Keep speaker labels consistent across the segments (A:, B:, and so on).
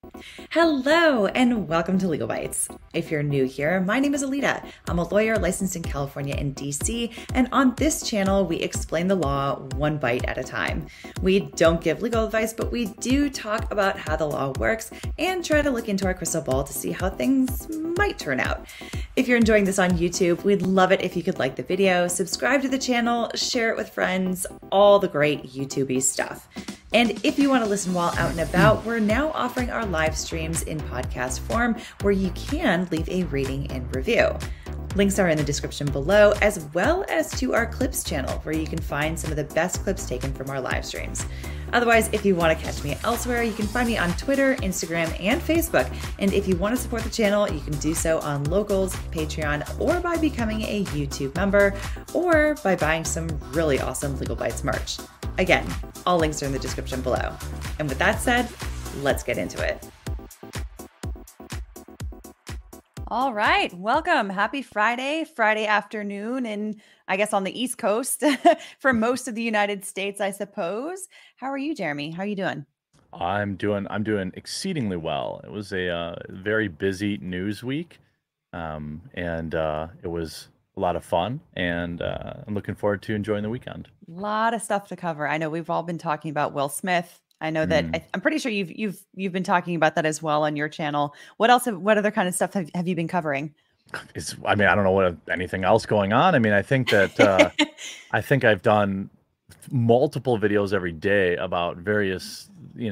A: Hello, and welcome to Legal Bites. If you're new here, my name is Alita. I'm a lawyer licensed in California and DC, and on this channel, we explain the law one bite at a time. We don't give legal advice, but we do talk about how the law works and try to look into our crystal ball to see how things might turn out. If you're enjoying this on YouTube, we'd love it if you could like the video, subscribe to the channel, share it with friends, all the great YouTube-y stuff. And if you want to listen while out and about, we're now offering our live streams in podcast form where you can leave a rating and review. Links are in the description below, as well as to our clips channel where you can find some of the best clips taken from our live streams. Otherwise, if you want to catch me elsewhere, you can find me on Twitter, Instagram, and Facebook. And if you want to support the channel, you can do so on Locals, Patreon, or by becoming a YouTube member, or by buying some really awesome Legal Bites merch. Again, all links are in the description below. And with that said, let's get into it. All right, welcome. Happy Friday afternoon, and I guess on the East Coast for most of the United States, I suppose. How are you, Jeremy? How are you doing?
B: I'm doing exceedingly well. It was a very busy news week, and it was a lot of fun, and I'm looking forward to enjoying the weekend.
A: A lot of stuff to cover. I know we've all been talking about Will Smith. I know that I'm pretty sure you've been talking about that as well on your channel. What else? What other kind of stuff have you been covering?
B: I mean, I don't know what anything else going on. I mean, I think that I think I've done multiple videos every day about various,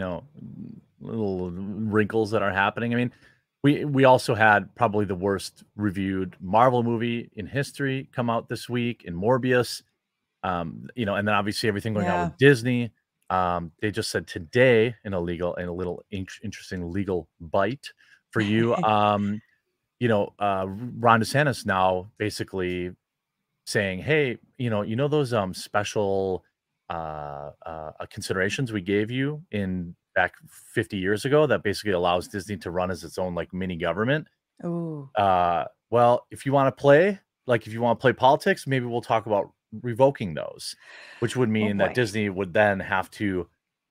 B: little wrinkles that are happening. I mean, we also had probably the worst reviewed Marvel movie in history come out this week in Morbius. And then obviously everything going on with Disney. They just said today in a little interesting legal bite for you. Ron DeSantis now basically saying, hey, those special considerations we gave you in back 50 years ago that basically allows Disney to run as its own like mini government.
A: Ooh.
B: Well, if you want to play politics, maybe we'll talk about revoking those, which would mean that Disney would then have to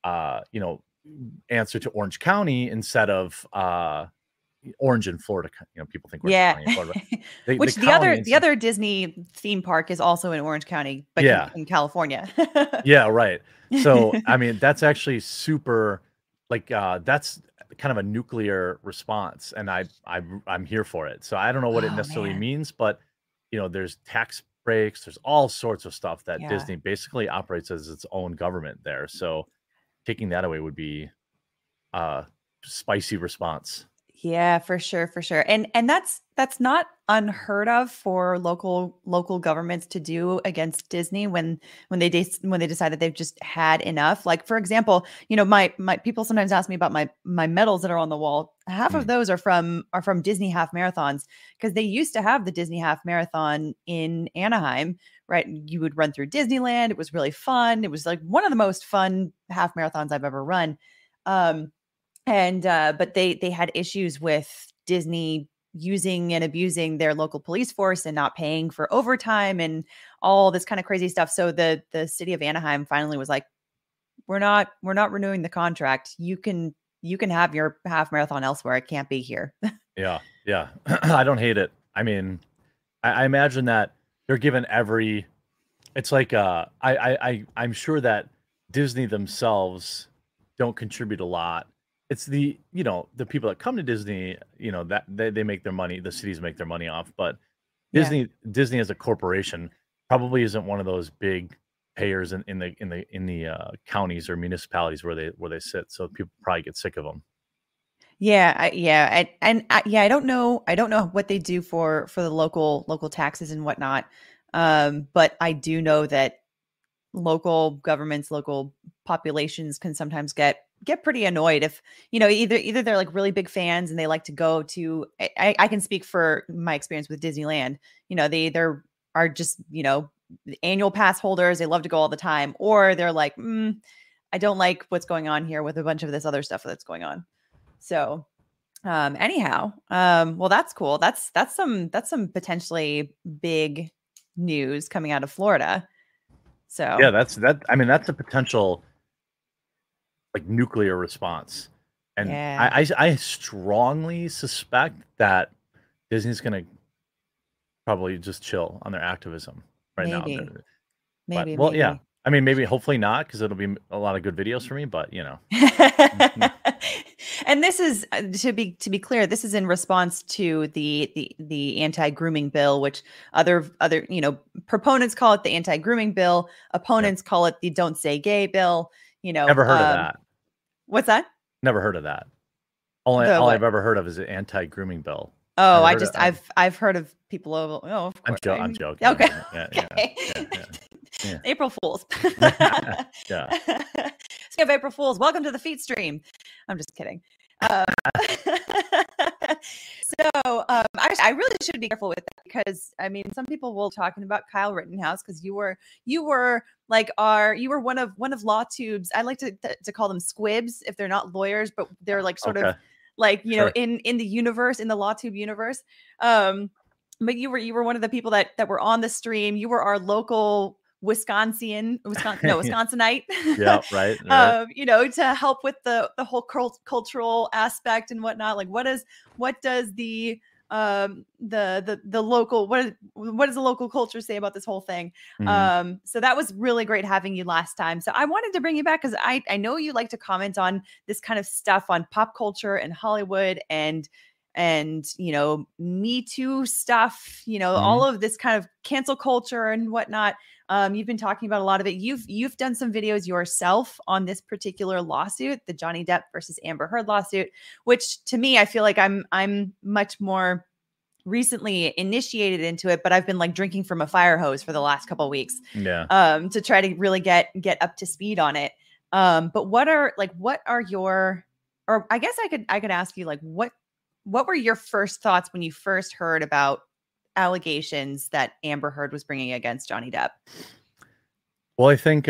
B: answer to Orange County instead of Orange in Florida. People think Orange County in Florida.
A: Which the other Disney theme park is also in Orange County, but in California.
B: Yeah, right. So I mean, that's actually super that's kind of a nuclear response, and I'm here for it. So I don't know what it necessarily means, but there's tax breaks, there's all sorts of stuff that Disney basically operates as its own government there. So taking that away would be a spicy response.
A: Yeah, for sure. And that's not unheard of for local governments to do against Disney when they decided they've just had enough. Like, for example, my people sometimes ask me about my medals that are on the wall. Half of those are from Disney half marathons, because they used to have the Disney half marathon in Anaheim, right? You would run through Disneyland. It was really fun. It was like one of the most fun half marathons I've ever run. But they had issues with Disney using and abusing their local police force and not paying for overtime and all this kind of crazy stuff. So the city of Anaheim finally was like, we're not renewing the contract. You can have your half marathon elsewhere. It can't be here.
B: Yeah. I don't hate it. I mean, I imagine that they're given it's like I'm sure that Disney themselves don't contribute a lot. It's the people that come to Disney, that they make their money, the cities make their money off, but Disney as a corporation probably isn't one of those big payers in the counties or municipalities where they sit. So people probably get sick of them.
A: I don't know what they do for the local taxes and whatnot. But I do know that local governments, local populations can sometimes get pretty annoyed if, either they're like really big fans and they like to go to, I can speak for my experience with Disneyland. They either are just, annual pass holders. They love to go all the time, or they're like, I don't like what's going on here with a bunch of this other stuff that's going on. So well, that's cool. That's some potentially big news coming out of Florida. So
B: yeah, that's a potential like nuclear response. And
A: Yeah.
B: I strongly suspect that Disney's gonna probably just chill on their activism right now.
A: Maybe.
B: But
A: Maybe.
B: well, yeah.
A: Maybe.
B: I mean, maybe hopefully not, because it'll be a lot of good videos for me. But you know,
A: And this is to be clear, this is in response to the anti-grooming bill, which other proponents call it the anti-grooming bill,
B: yep.
A: opponents call it the don't say gay bill.
B: Never heard of that.
A: What's that?
B: Never heard of that. All
A: The
B: I've
A: what?
B: ever heard of is an anti-grooming bill.
A: Oh,
B: Never heard of.
A: I've heard of people. Oh, of
B: I'm
A: course.
B: I'm joking.
A: Okay.
B: Yeah,
A: Okay.
B: yeah.
A: April Fools.
B: Yeah.
A: Speaking of April Fools, welcome to the feed stream. I'm just kidding. I really should be careful with that, because I mean, some people will talking about Kyle Rittenhouse, because you were like one of LawTube's. I like to call them squibs if they're not lawyers, but they're like sort of like, you know, in the universe, in the LawTube universe. But you were one of the people that were on the stream. You were our local Wisconsinite.
B: Yeah, right.
A: You know, to help with the whole cultural aspect and whatnot. Like, what does the local, what does the local culture say about this whole thing?
B: Mm-hmm.
A: So that was really great having you last time. So I wanted to bring you back, because I know you like to comment on this kind of stuff on pop culture and Hollywood and you know, Me Too stuff, you know, all of this kind of cancel culture and whatnot. You've been talking about a lot of it. You've done some videos yourself on this particular lawsuit, the Johnny Depp versus Amber Heard lawsuit, which to me, I feel like I'm much more recently initiated into it, but I've been like drinking from a fire hose for the last couple of weeks.
B: Yeah.
A: To try to really get up to speed on it. But what are your, or I guess I could ask you, like, what were your first thoughts when you first heard about allegations that Amber Heard was bringing against Johnny Depp?
B: Well, I think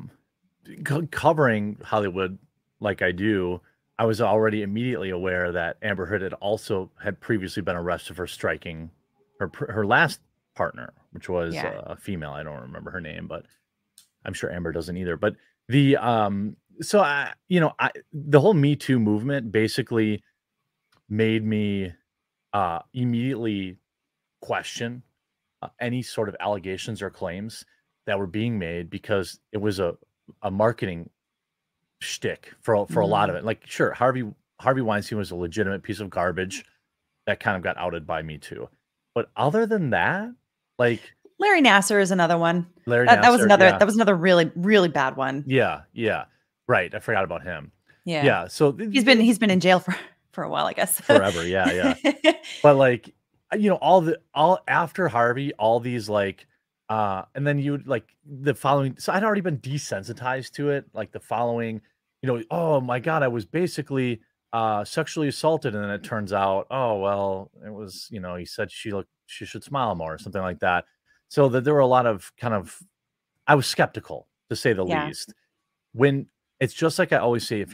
B: covering Hollywood like I do, I was already immediately aware that Amber Heard had previously been arrested for striking her last partner, which was a female. I don't remember her name, but I'm sure Amber doesn't either. But the the whole Me Too movement basically made me immediately question any sort of allegations or claims that were being made, because it was a marketing shtick for a lot of it. Like, sure, Harvey Weinstein was a legitimate piece of garbage that kind of got outed by Me Too, but other than that, like,
A: Larry Nassar is another one. That was another really, really bad one.
B: Yeah, right. I forgot about him.
A: Yeah.
B: So
A: he's been in jail for a while, I guess.
B: Forever. Yeah. But like, you know, all after Harvey, all these like, and then you would like the following. So I'd already been desensitized to it. Like the following, you know, oh my God, I was basically sexually assaulted, and then it turns out, oh well, it was, you know, he said she should smile more or something like that. So that there were a lot of I was skeptical, to say the least. When it's just like I always say, if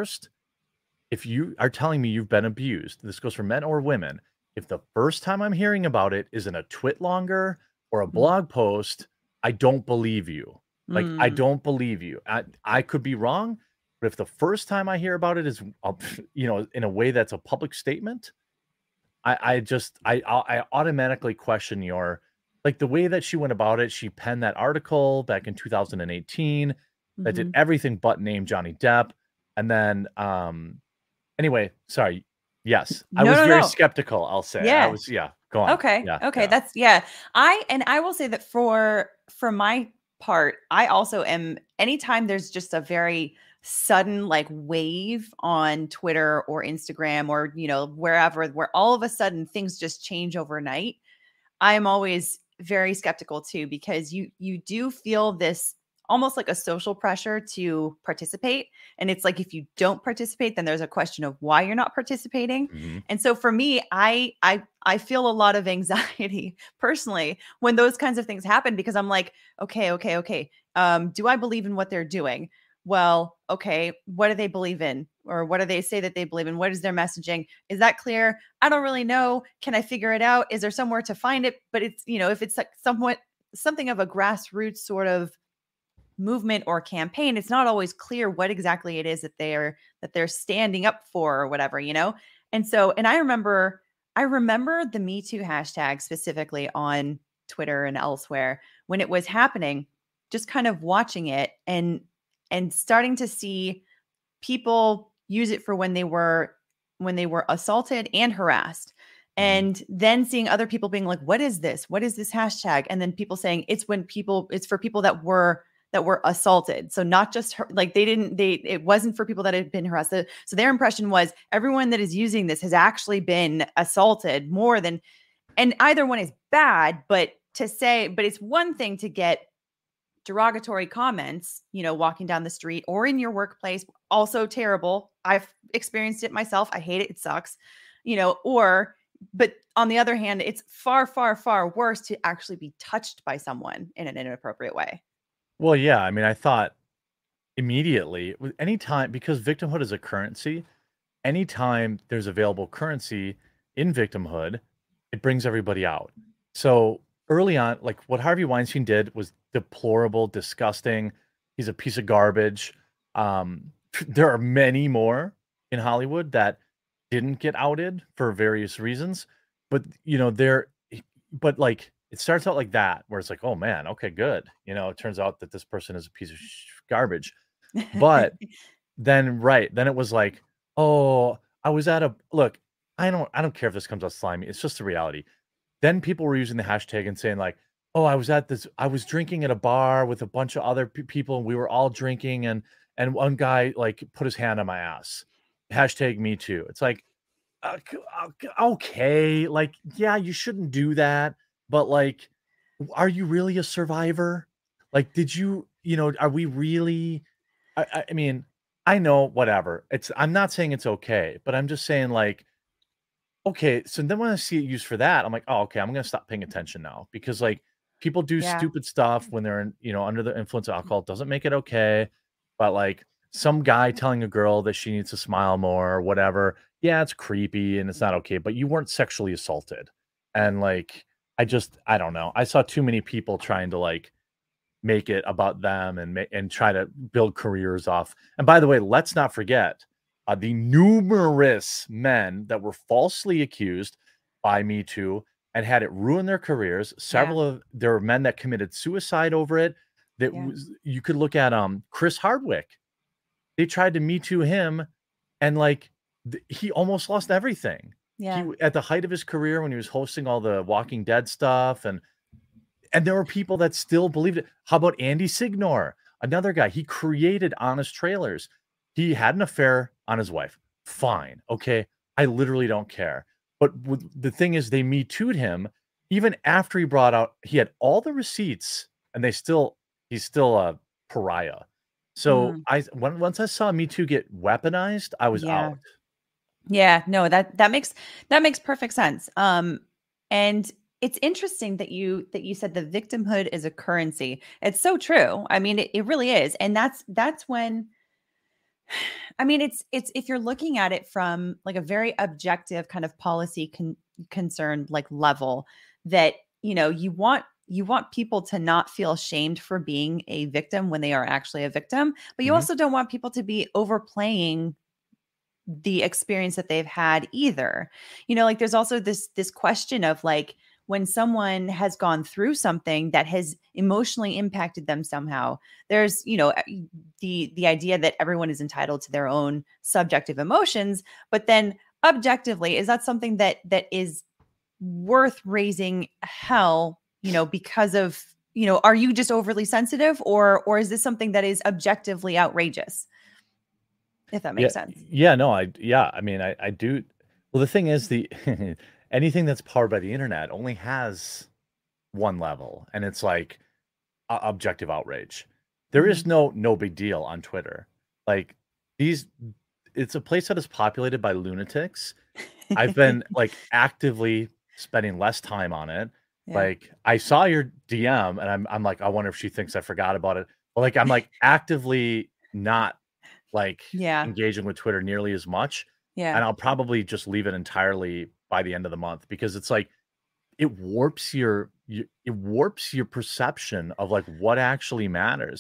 B: you are telling me you've been abused, this goes for men or women, if the first time I'm hearing about it is in a TwitLonger or a blog post, I don't believe you. Like, I don't believe you. I could be wrong, but if the first time I hear about it is, you know, in a way that's a public statement, I automatically question your, like, the way that she went about it. She penned that article back in 2018 that did everything but name Johnny Depp. And then, anyway, sorry. Yes, I was very skeptical, I'll say.
A: Yeah.
B: Go on.
A: Okay.
B: Yeah,
A: okay. Yeah. I will say that for my part, I also am, anytime there's just a very sudden like wave on Twitter or Instagram or, you know, wherever, where all of a sudden things just change overnight, I'm always very skeptical too, because you do feel this almost like a social pressure to participate. And it's like, if you don't participate, then there's a question of why you're not participating. And so for me, I feel a lot of anxiety personally when those kinds of things happen, because I'm like, okay. Do I believe in what they're doing? Well, okay, what do they believe in? Or what do they say that they believe in? What is their messaging? Is that clear? I don't really know. Can I figure it out? Is there somewhere to find it? But it's, you know, if it's like something of a grassroots sort of movement or campaign, it's not always clear what exactly it is that they're standing up for or whatever, you know? And so, and I remember the Me Too hashtag specifically on Twitter and elsewhere when it was happening, just kind of watching it and starting to see people use it for when they were assaulted and harassed.
B: Mhm.
A: And then seeing other people being like, what is this? What is this hashtag? And then people saying it's for people that were assaulted. So not just like it wasn't for people that had been harassed. So their impression was everyone that is using this has actually been assaulted more than, and either one is bad, but it's one thing to get derogatory comments, walking down the street or in your workplace, also terrible. I've experienced it myself. I hate it. It sucks, but on the other hand, it's far, far, far worse to actually be touched by someone in an inappropriate way.
B: Well, yeah, I mean, I thought immediately with any time because victimhood is a currency, anytime there's available currency in victimhood, it brings everybody out. So early on, like what Harvey Weinstein did was deplorable, disgusting. He's a piece of garbage. There are many more in Hollywood that didn't get outed for various reasons, but but like it starts out like that, where it's like, oh man, okay, good. It turns out that this person is a piece of garbage. But then right, then it was like, "Oh, I was at a look, I don't care if this comes out slimy, it's just the reality." Then people were using the hashtag and saying like, "Oh, I was drinking at a bar with a bunch of other people, and we were all drinking, and one guy, like, put his hand on my ass. Hashtag me too." It's like, okay, like, yeah, you shouldn't do that, but, like, are you really a survivor? Like, are we really I mean, I know, whatever. I'm not saying it's okay, but I'm just saying, like, okay, so then when I see it used for that, I'm like, "Oh, okay, I'm gonna stop paying attention now," because, like, people do
A: Yeah.
B: stupid stuff when they're under the influence of alcohol. It doesn't make it okay, but, like, some guy telling a girl that she needs to smile more or whatever, yeah, it's creepy and it's not okay, but you weren't sexually assaulted, and, like, I don't know. I saw too many people trying to, like, make it about them and try to build careers off. And by the way, let's not forget the numerous men that were falsely accused by Me Too and had it ruin their careers.
A: Yeah.
B: Several of there were men that committed suicide over it.
A: Yeah.
B: You could look at Chris Hardwick. They tried to Me Too him, and like he almost lost everything.
A: Yeah.
B: At the height of his career when he was hosting all the Walking Dead stuff and there were people that still believed it. How about Andy Signor? Another guy. He created Honest Trailers. He had an affair on his wife. Fine. Okay. I literally don't care. But the thing is, they Me Too'd him even after he had all the receipts and he's still a pariah. So
A: Mm.
B: once I saw Me Too get weaponized, I was
A: Yeah.
B: out.
A: Yeah, no, that makes perfect sense. And it's interesting that you said the victimhood is a currency. It's so true. I mean, it really is. And that's when I mean, it's if you're looking at it from like a very objective kind of policy concerned like level that, you want people to not feel shamed for being a victim when they are actually a victim, but you
B: Mhm.
A: also don't want people to be overplaying the experience that they've had either. Like there's also this question of like when someone has gone through something that has emotionally impacted them somehow, there's, the idea that everyone is entitled to their own subjective emotions, but then objectively, is that something that is worth raising hell, because of, are you just overly sensitive or is this something that is objectively outrageous? If that
B: Yeah,
A: makes sense.
B: yeah, no, I mean, I do. Well, the thing is, the anything that's powered by the internet only has one level, and it's like objective outrage. There is
A: Mhm.
B: no big deal on Twitter. Like these, it's a place that is populated by lunatics. I've been like actively spending less time on it.
A: Yeah.
B: Like I saw your DM, and I'm like, I wonder if she thinks I forgot about it. But like I'm like actively not like
A: Yeah.
B: engaging with Twitter nearly as much,
A: Yeah.
B: and I'll probably just leave it entirely by the end of the month because it's like it warps your perception of like what actually matters.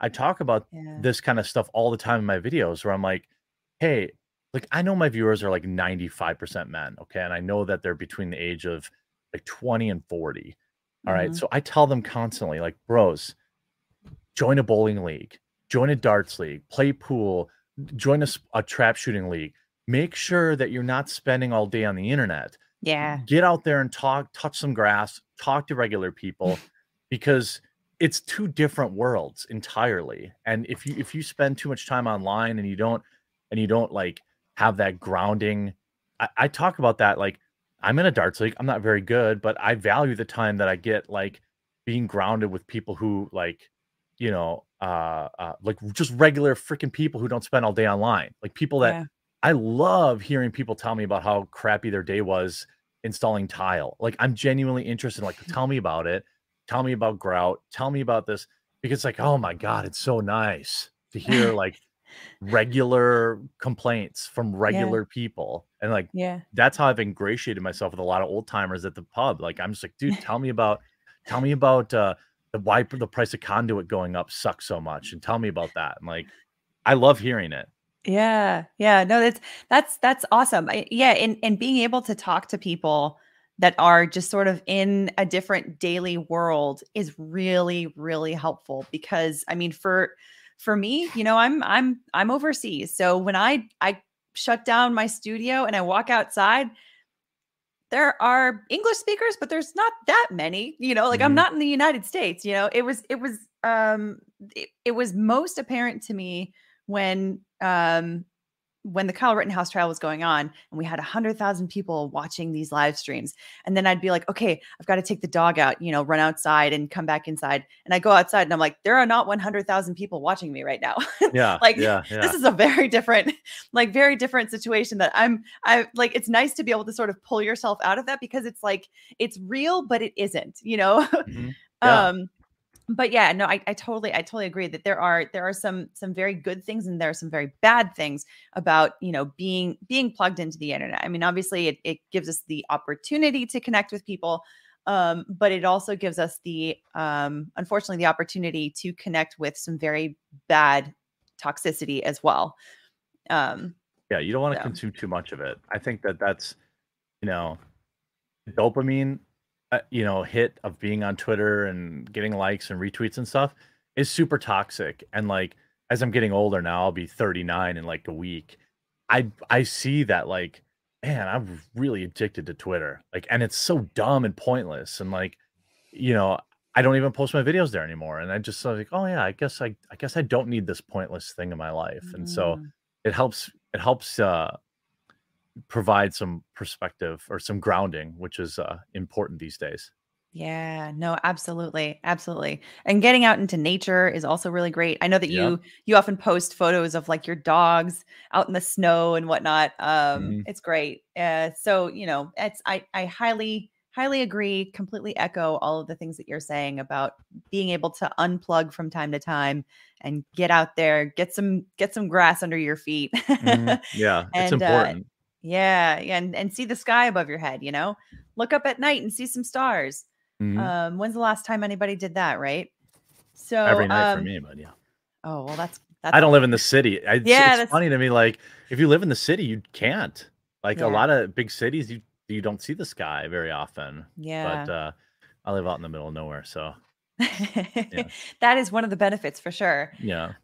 B: I talk about
A: Yeah.
B: this kind of stuff all the time in my videos where I'm like, hey, like I know my viewers are like 95% men, okay? And I know that they're between the age of like 20 and 40. All right.
A: Mhm.
B: So I tell them constantly, like, bros, join a bowling league, join a darts league, play pool, join a trap shooting league. Make sure that you're not spending all day on the internet.
A: Yeah.
B: Get out there and talk, touch some grass, talk to regular people, because it's two different worlds entirely. And if you spend too much time online and you don't like have that grounding, I talk about that. Like, I'm in a darts league. I'm not very good, but I value the time that I get, like being grounded with people who like just regular freaking people who don't spend all day online. Like people that
A: Yeah.
B: I love hearing people tell me about how crappy their day was installing tile. Like I'm genuinely interested in, like, tell me about it. Tell me about grout. Tell me about this, because it's like, oh my God, it's so nice to hear like regular complaints from
A: Yeah.
B: regular people. And like
A: Yeah.
B: that's how I've ingratiated myself with a lot of old timers at the pub. Like I'm just like, dude, tell me about the why the price of conduit going up sucks so much, and tell me about that. And like I love hearing it.
A: Yeah. Yeah. No, that's awesome. Yeah, and being able to talk to people that are just sort of in a different daily world is really, really helpful because I mean for me, I'm overseas. So when I shut down my studio and I walk outside, there are English speakers, but there's not that many, like I'm
B: Mhm.
A: not in the United States, it was most apparent to me when when the Kyle Rittenhouse trial was going on and we had 100,000 people watching these live streams. And then I'd be like, okay, I've got to take the dog out, run outside and come back inside. And I go outside and I'm like, there are not 100,000 people watching me right now.
B: Yeah,
A: Like
B: yeah,
A: this
B: yeah.
A: is a very different, like very different situation that I like, it's nice to be able to sort of pull yourself out of that because it's like, it's real, but it isn't.
B: Mhm. Yeah.
A: um, but yeah, no, I totally agree that there are some very good things and there are some very bad things about being plugged into the internet. I mean, obviously, it gives us the opportunity to connect with people, but it also gives us the unfortunately the opportunity to connect with some very bad toxicity as well. Um,
B: Yeah, you don't wanna
A: so
B: consume too much of it. I think that that's, you know, dopamine, hit of being on Twitter and getting likes and retweets and stuff is super toxic. And like, as I'm getting older now, I'll be 39 in like a week. I see that, like, man, I'm really addicted to Twitter. Like, and it's so dumb and pointless. And like, you know, I don't even post my videos there anymore. And I just like, oh yeah, I guess I don't need this pointless thing in my life. And so
A: mm.
B: it helps provide some perspective or some grounding, which is important these days.
A: Yeah, no, absolutely. Absolutely. And getting out into nature is also really great. I know that
B: Yep.
A: you often post photos of like your dogs out in the snow and whatnot.
B: Mhm.
A: It's great. So, I highly agree, completely echo all of the things that you're saying about being able to unplug from time to time and get out there, get some grass under your feet.
B: Mhm. Yeah, it's
A: And
B: important.
A: yeah, and see the sky above your head. Look up at night and see some stars.
B: Mhm.
A: When's the last time anybody did that, right? So,
B: Every night for me, but yeah.
A: oh, well,
B: I
A: that's
B: don't live in
A: awesome.
B: the city. It's
A: Yeah,
B: it's
A: that's
B: funny to me, like, if you live in the city, you can't. Like, a
A: yeah,
B: lot of big cities, you don't see the sky very often, but,
A: yeah.
B: I live out in the middle of nowhere, so, yeah.
A: That is one of the benefits for sure.
B: Yeah.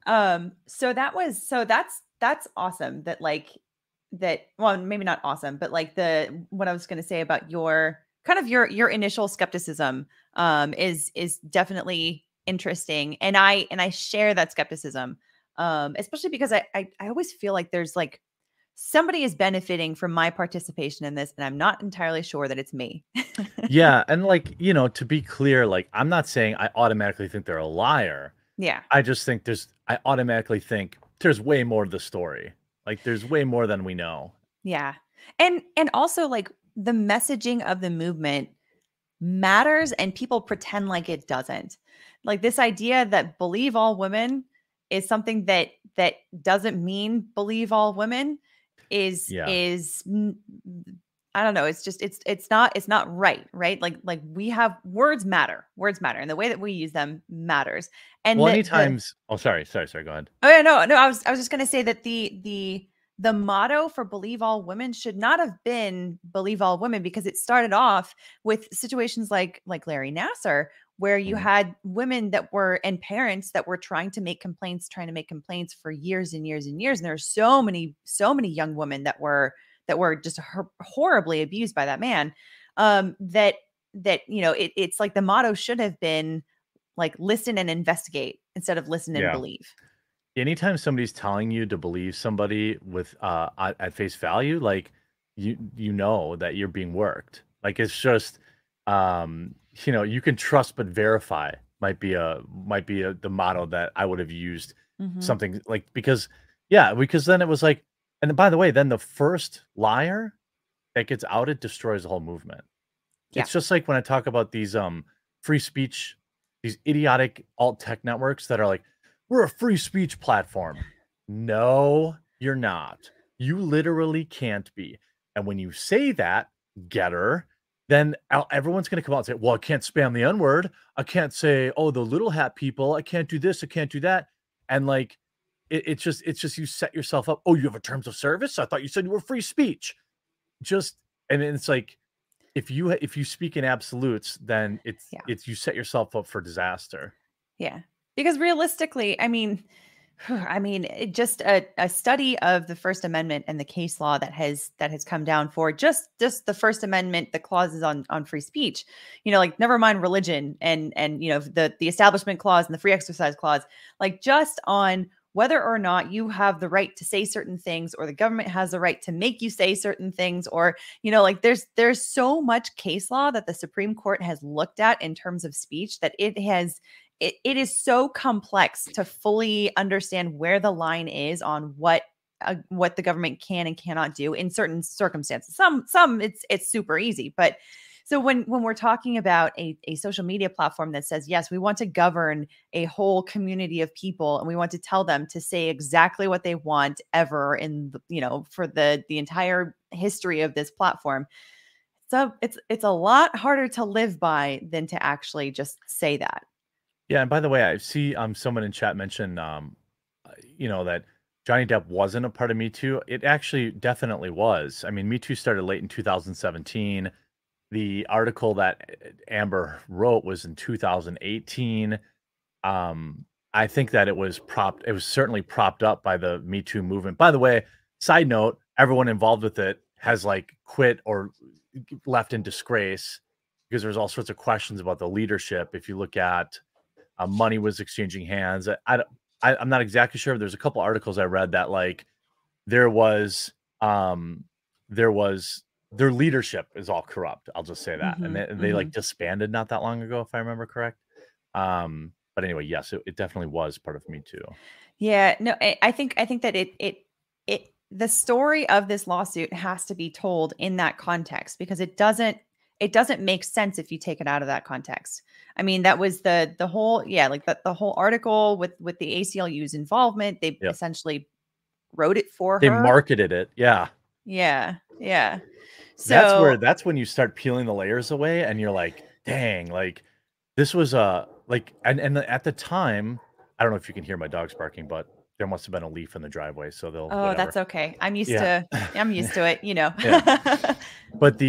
A: So that's awesome that like that well, maybe not awesome, but like the what I was gonna say about your kind of your initial skepticism is definitely interesting. And I share that skepticism. Especially because I always feel like there's like somebody is benefiting from my participation in this, and I'm not entirely sure that it's me.
B: Yeah, and, like, to be clear, like, I'm not saying I automatically think they're a liar.
A: Yeah.
B: I automatically think there's way more to the story. Like, there's way more than we know.
A: Yeah. And also like the messaging of the movement matters and people pretend like it doesn't. Like this idea that believe all women is something that doesn't mean believe all women is
B: Yeah.
A: is I don't know. It's just it's not right. Like we have words matter. Words matter, and the way that we use them matters. And
B: Well,
A: the
B: anytimes. Oh, sorry. Go ahead.
A: oh yeah, no, no. I was just gonna say that the motto for believe all women should not have been believe all women, because it started off with situations like Larry Nasser, where you
B: Mhm.
A: had women that were and parents that were trying to make complaints for years and years and years. And there are so many young women that were just horribly abused by that man. That it's like the motto should have been like listen and investigate instead of listen and
B: Yeah.
A: believe.
B: Anytime somebody's telling you to believe somebody with at face value, like you know that you're being worked. Like it's just you can trust but verify might be the motto that I would have used
A: Mhm.
B: something like because then it was like, and by the way, then the first liar that gets outed destroys the whole movement.
A: Yeah.
B: It's just like when I talk about these free speech, these idiotic alt tech networks that are like, we're a free speech platform. No, you're not. You literally can't be. And when you say that, getter, then everyone's going to come out and say, well, I can't spam the N word. I can't say, oh, the little hat people. I can't do this. I can't do that. And like, it's just you set yourself up. Oh, you have a terms of service? I thought you said you were free speech. Just, and it's like, if you speak in absolutes, then it's
A: Yeah.
B: it's you set yourself up for disaster.
A: Yeah. Because realistically, I mean, just a study of the First Amendment and the case law that has come down for just the First Amendment, the clauses on free speech, like never mind religion and the Establishment Clause and the Free Exercise Clause, like just on whether or not you have the right to say certain things, or the government has the right to make you say certain things, or like there's so much case law that the Supreme Court has looked at in terms of speech that it is so complex to fully understand where the line is on what the government can and cannot do in certain circumstances. Some it's super easy, but so when we're talking about a social media platform that says, yes, we want to govern a whole community of people, and we want to tell them to say exactly what they want ever in for the entire history of this platform. So it's a lot harder to live by than to actually just say that.
B: Yeah, and by the way, I see someone in chat mentioned that Johnny Depp wasn't a part of Me Too. It actually definitely was. I mean, Me Too started late in 2017. The article that Amber wrote was in 2018. I think that it was certainly propped up by the Me Too movement. By the way, side note, everyone involved with it has like quit or left in disgrace because there's all sorts of questions about the leadership. If you look at money was exchanging hands. I'm not exactly sure. There's a couple articles I read that like there was um there was their leadership is all corrupt. I'll just say that, and
A: Hmm.
B: they
A: Hmm.
B: like disbanded not that long ago, if I remember correct. But anyway, yes, it definitely was part of Me Too.
A: Yeah, no, I think that the story of this lawsuit has to be told in that context, because it doesn't make sense if you take it out of that context. I mean, that was the whole, yeah, like the whole article with the ACLU's involvement. They
B: Yep,
A: essentially wrote it for
B: they
A: her.
B: marketed it. Yeah,
A: Yeah, yeah. So,
B: that's when you start peeling the layers away, and you're like, dang, like this was like, and at the time, I don't know if you can hear my dogs barking, but there must have been a leaf in the driveway, so they'll
A: oh,
B: whatever.
A: that's okay.
B: Yeah.
A: I'm used to it,
B: Yeah. But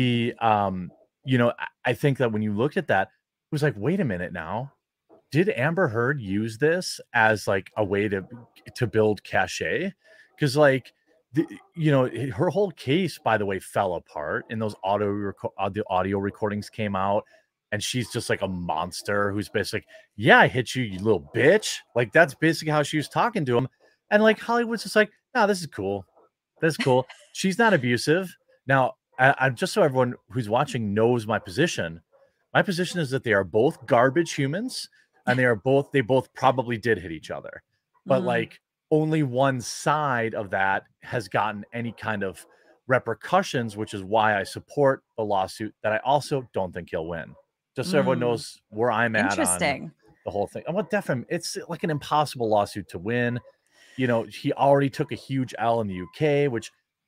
B: I think that when you looked at that, it was like, wait a minute now. Did Amber Heard use this as like a way to build cachet? Because like her whole case, by the way, fell apart, and those the audio recordings came out, and she's just like a monster who's basically, yeah, I hit you, you little bitch. Like that's basically how she was talking to him. And like Hollywood's just like, no, this is cool. That's cool. She's not abusive. Now, I just so everyone who's watching knows my position. My position is that they are both garbage humans, and they both probably did hit each other. But
A: mm,
B: like only one side of that has gotten any kind of repercussions, which is why I support the lawsuit that I also don't think he'll win. Just so everyone
A: mm,
B: knows where I'm at on
A: interesting.
B: the whole thing. And what definitely, it's like an impossible lawsuit to win. He already took a huge L in the UK, which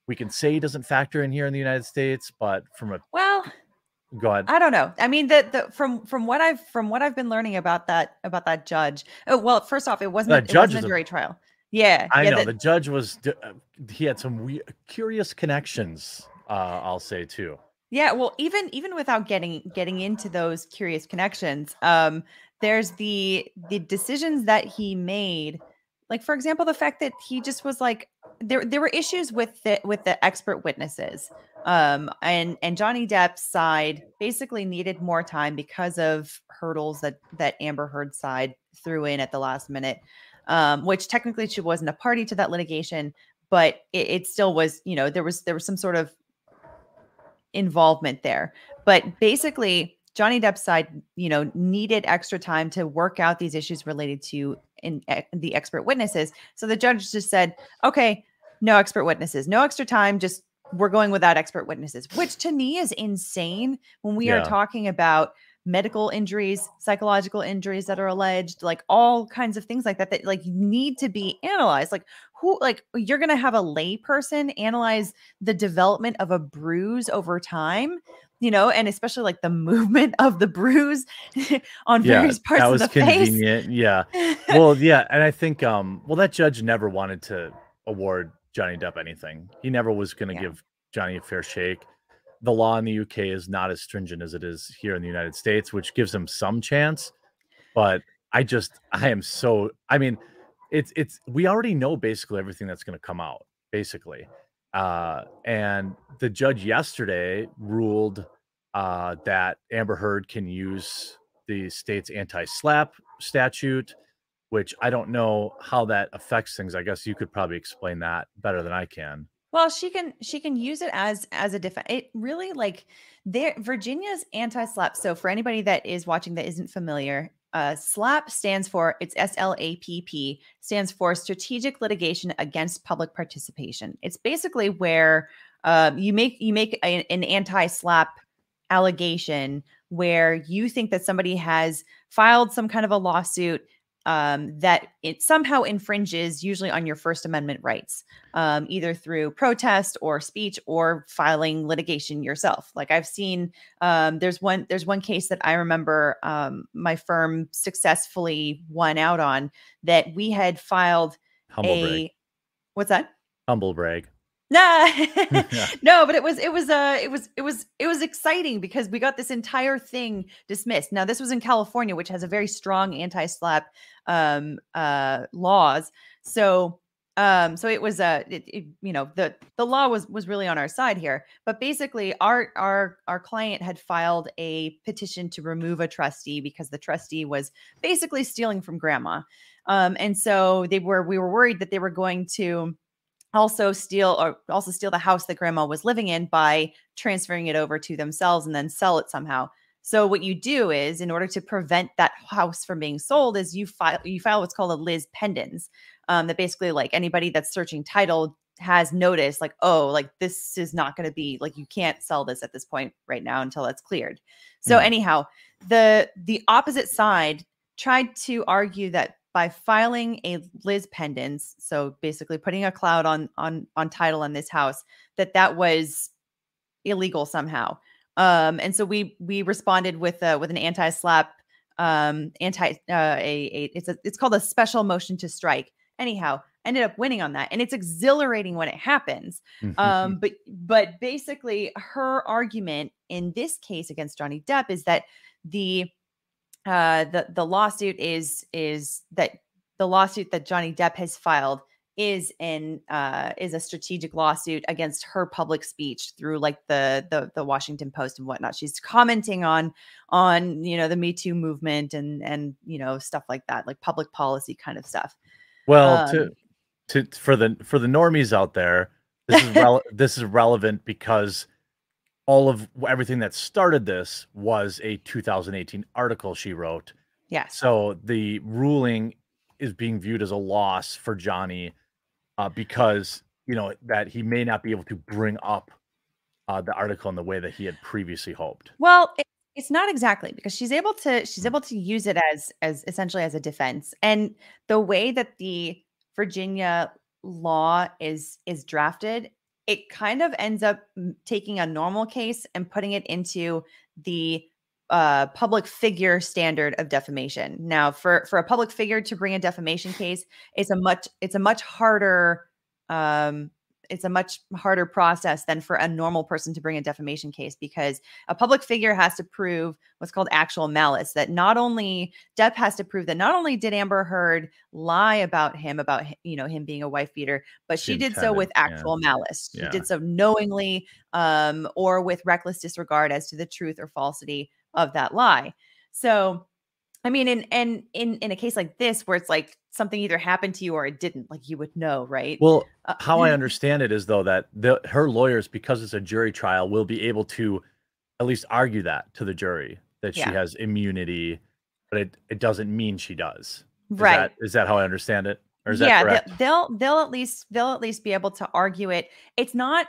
B: we can say doesn't factor in here in the United States, but from a
A: Well,
B: go ahead.
A: I don't know. I mean, the from what I've been learning about that judge. Oh, well, first off,
B: The
A: it
B: judge
A: wasn't
B: is
A: a
B: a
A: jury trial. Yeah,
B: I
A: yeah.
B: know the judge was he had some curious connections, I'll say too.
A: Yeah, well, even without getting into those curious connections, there's the decisions that he made. Like, for example, the fact that he just was like, there were issues with the expert witnesses. And Johnny Depp's side basically needed more time because of hurdles that Amber Heard's side threw in at the last minute. Which technically she wasn't a party to that litigation, but it still was, there was some sort of involvement there. But basically, Johnny Depp's side, needed extra time to work out these issues related to the expert witnesses. So the judge just said, okay, no expert witnesses, no extra time, just we're going without expert witnesses, which to me is insane when we are talking about medical injuries, psychological injuries that are alleged, like all kinds of things like that like need to be analyzed. Like you're going to have a lay person analyze the development of a bruise over time, and especially like the movement of the bruise on various parts of the
B: convenient.
A: face.
B: Yeah. Well, yeah. And I think, that judge never wanted to award Johnny Depp anything. He never was going to give Johnny a fair shake. The law in the UK is not as stringent as it is here in the United States, which gives him some chance. But we already know basically everything that's going to come out, basically. And the judge yesterday ruled that Amber Heard can use the state's anti-SLAPP statute, which I don't know how that affects things. I guess you could probably explain that better than I can.
A: Well, she can use it as a defense. It really Virginia's anti-SLAPP. So for anybody that is watching that isn't familiar, SLAPP stands for, it's SLAPP, stands for Strategic Litigation Against Public Participation. It's basically where you make an anti-SLAPP allegation where you think that somebody has filed some kind of a lawsuit that it somehow infringes, usually on your First Amendment rights, either through protest or speech or filing litigation yourself. Like I've seen, there's one case that I remember my firm successfully won out on, that we had filed
B: brag.
A: What's that?
B: Humble brag.
A: Nah. No, but it was exciting because we got this entire thing dismissed. Now, this was in California, which has a very strong anti-SLAPP laws. So it was the law was really on our side here. But basically, our client had filed a petition to remove a trustee because the trustee was basically stealing from grandma, and so we were worried that they were going to also steal the house that grandma was living in by transferring it over to themselves and then sell it somehow. So what you do is, in order to prevent that house from being sold, is you file what's called a lis pendens. That basically, like, anybody that's searching title has noticed, like, oh, like this is not going to be, like, you can't sell this at this point right now until that's cleared. So anyhow, the opposite side tried to argue that by filing a lis pendens, so basically putting a cloud on title on this house, that was illegal somehow. And so we responded with an anti-SLAPP, it's called a special motion to strike. Anyhow, ended up winning on that, and it's exhilarating when it happens. But basically, her argument in this case against Johnny Depp is that the lawsuit is that the lawsuit that Johnny Depp has filed is a strategic lawsuit against her public speech through, like, the Washington Post and whatnot. She's commenting on the Me Too movement and stuff like that, like public policy kind of stuff.
B: Well, for the normies out there, this is relevant because everything that started this was a 2018 article she wrote.
A: Yes.
B: So the ruling is being viewed as a loss for Johnny because, that he may not be able to bring up the article in the way that he had previously hoped.
A: Well, it's not exactly, because she's able to use it as essentially as a defense. And the way that the Virginia law is drafted, it kind of ends up taking a normal case and putting it into the public figure standard of defamation. Now, for a public figure to bring a defamation case, it's a much harder process than for a normal person to bring a defamation case, because a public figure has to prove what's called actual malice. That not only Depp has to prove that not only did Amber Heard lie about him being a wife beater, but she did so with actual malice. She did so knowingly, or with reckless disregard as to the truth or falsity of that lie. So, I mean, in a case like this, where it's like something either happened to you or it didn't, like you would know, right?
B: Well, how I understand it is, though, that her lawyers, because it's a jury trial, will be able to at least argue that to the jury, that she has immunity, but it doesn't mean she does.
A: Right.
B: Is that how I understand it? Or is that correct?
A: They'll at least be able to argue it. It's not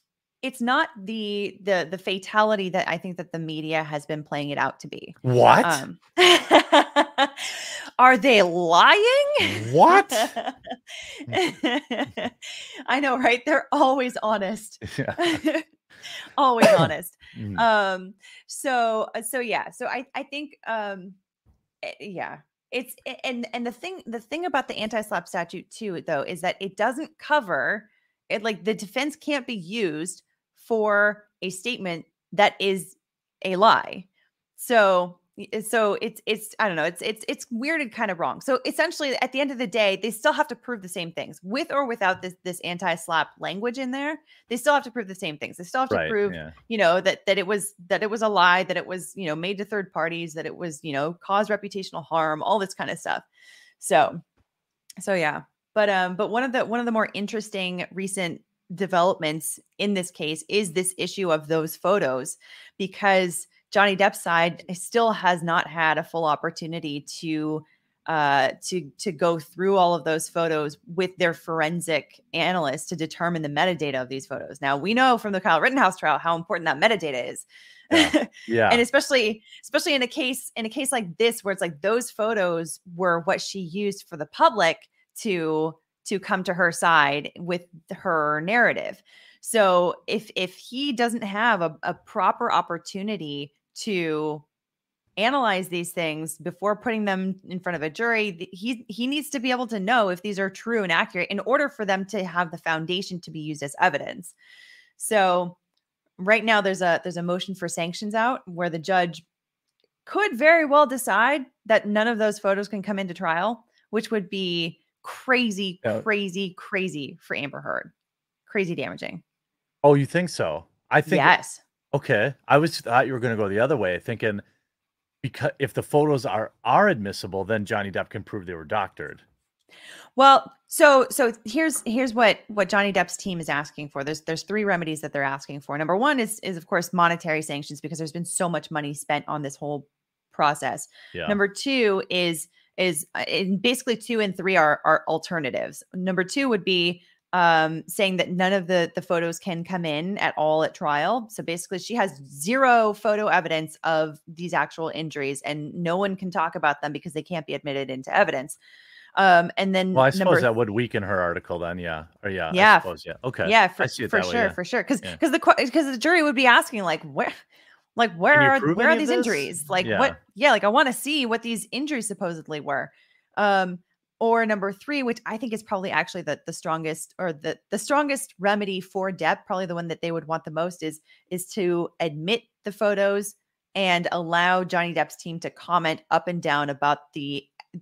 A: the fatality that I think that the media has been playing it out to be.
B: What?
A: Are they lying?
B: What?
A: I know, right? They're always honest. Yeah. Always honest. So I think yeah. It's and the thing about the anti-SLAPP statute too, though, is that it doesn't cover it. Like, the defense can't be used for a statement that is a lie. So it's I don't know, it's weird and kind of wrong. So essentially, at the end of the day, they still have to prove the same things, with or without this anti-SLAPP language in there. They still have to prove the same things. They still have to prove, that it was a lie, that it was, made to third parties, that it was, caused reputational harm, all this kind of stuff. So yeah. But one of the more interesting recent developments in this case is this issue of those photos, because Johnny Depp's side still has not had a full opportunity to go through all of those photos with their forensic analysts to determine the metadata of these photos. Now, we know from the Kyle Rittenhouse trial how important that metadata is.
B: Yeah.
A: And especially in a case like this, where it's like those photos were what she used for the public to come to her side with her narrative. So if he doesn't have a proper opportunity to analyze these things before putting them in front of a jury, he needs to be able to know if these are true and accurate in order for them to have the foundation to be used as evidence. So right now there's a motion for sanctions out, where the judge could very well decide that none of those photos can come into trial, which would be crazy for Amber Heard. Crazy damaging.
B: Oh, you think so? I think
A: yes.
B: Okay. I thought you were going to go the other way, thinking because if the photos are admissible, then Johnny Depp can prove they were doctored.
A: Well, so here's what Johnny Depp's team is asking for. There's three remedies that they're asking for. Number one is of course monetary sanctions, because there's been so much money spent on this whole process. Yeah. Number two is basically 2 and 3 are alternatives. Number 2 would be saying that none of the photos can come in at all at trial. So basically, she has zero photo evidence of these actual injuries, and no one can talk about them because they can't be admitted into evidence. And then,
B: well, I suppose that would weaken her article then. Yeah. Or yeah.
A: Yeah.
B: I suppose, yeah. Okay.
A: Yeah. For sure. Because the jury would be asking, like, where are these injuries? Like, what? Yeah. Like, I want to see what these injuries supposedly were. Or number 3, which I think is probably actually the strongest, or the strongest remedy for Depp, probably the one that they would want the most, is to admit the photos and allow Johnny Depp's team to comment up and down about the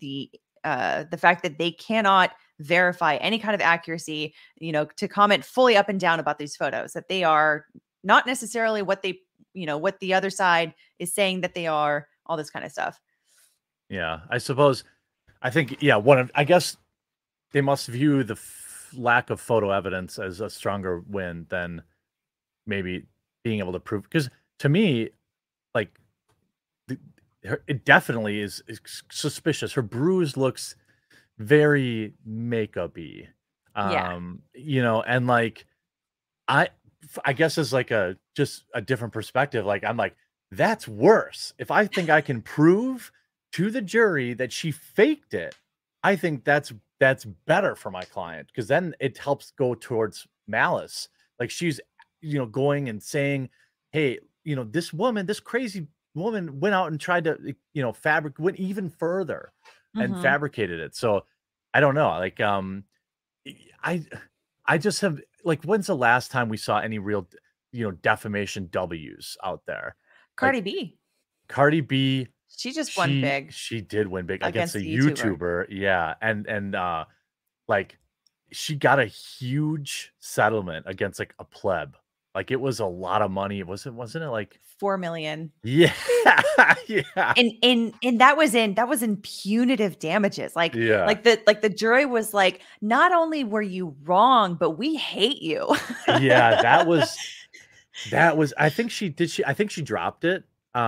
A: fact that they cannot verify any kind of accuracy, to comment fully up and down about these photos, that they are not necessarily what the other side is saying that they are, all this kind of stuff.
B: Yeah, I think, I guess they must view the lack of photo evidence as a stronger win than maybe being able to prove. Because to me, like, it definitely is suspicious. Her bruise looks very makeup-y. And like, I guess as like just a different perspective, like, I'm like, that's worse. If I think I can prove to the jury that she faked it, I think that's better for my client, because then it helps go towards malice, Like she's, going and saying, "Hey, this crazy woman went out and tried to, went even further and
A: Hmm.
B: fabricated it." So I don't know. Like, I, I just have like, when's the last time we saw any real, defamation W's out there?
A: Cardi
B: Like
A: B,
B: Cardi B,
A: she just won
B: she
A: big
B: she did win big against a
A: against the YouTuber.
B: YouTuber, yeah, and like she got a huge settlement against like a pleb. Like it was a lot of money. Wasn't it like
A: 4 million.
B: yeah, yeah,
A: And that was in punitive damages.
B: yeah,
A: Like the jury was like, not only were you wrong, but we hate you.
B: yeah. That was I think she dropped it.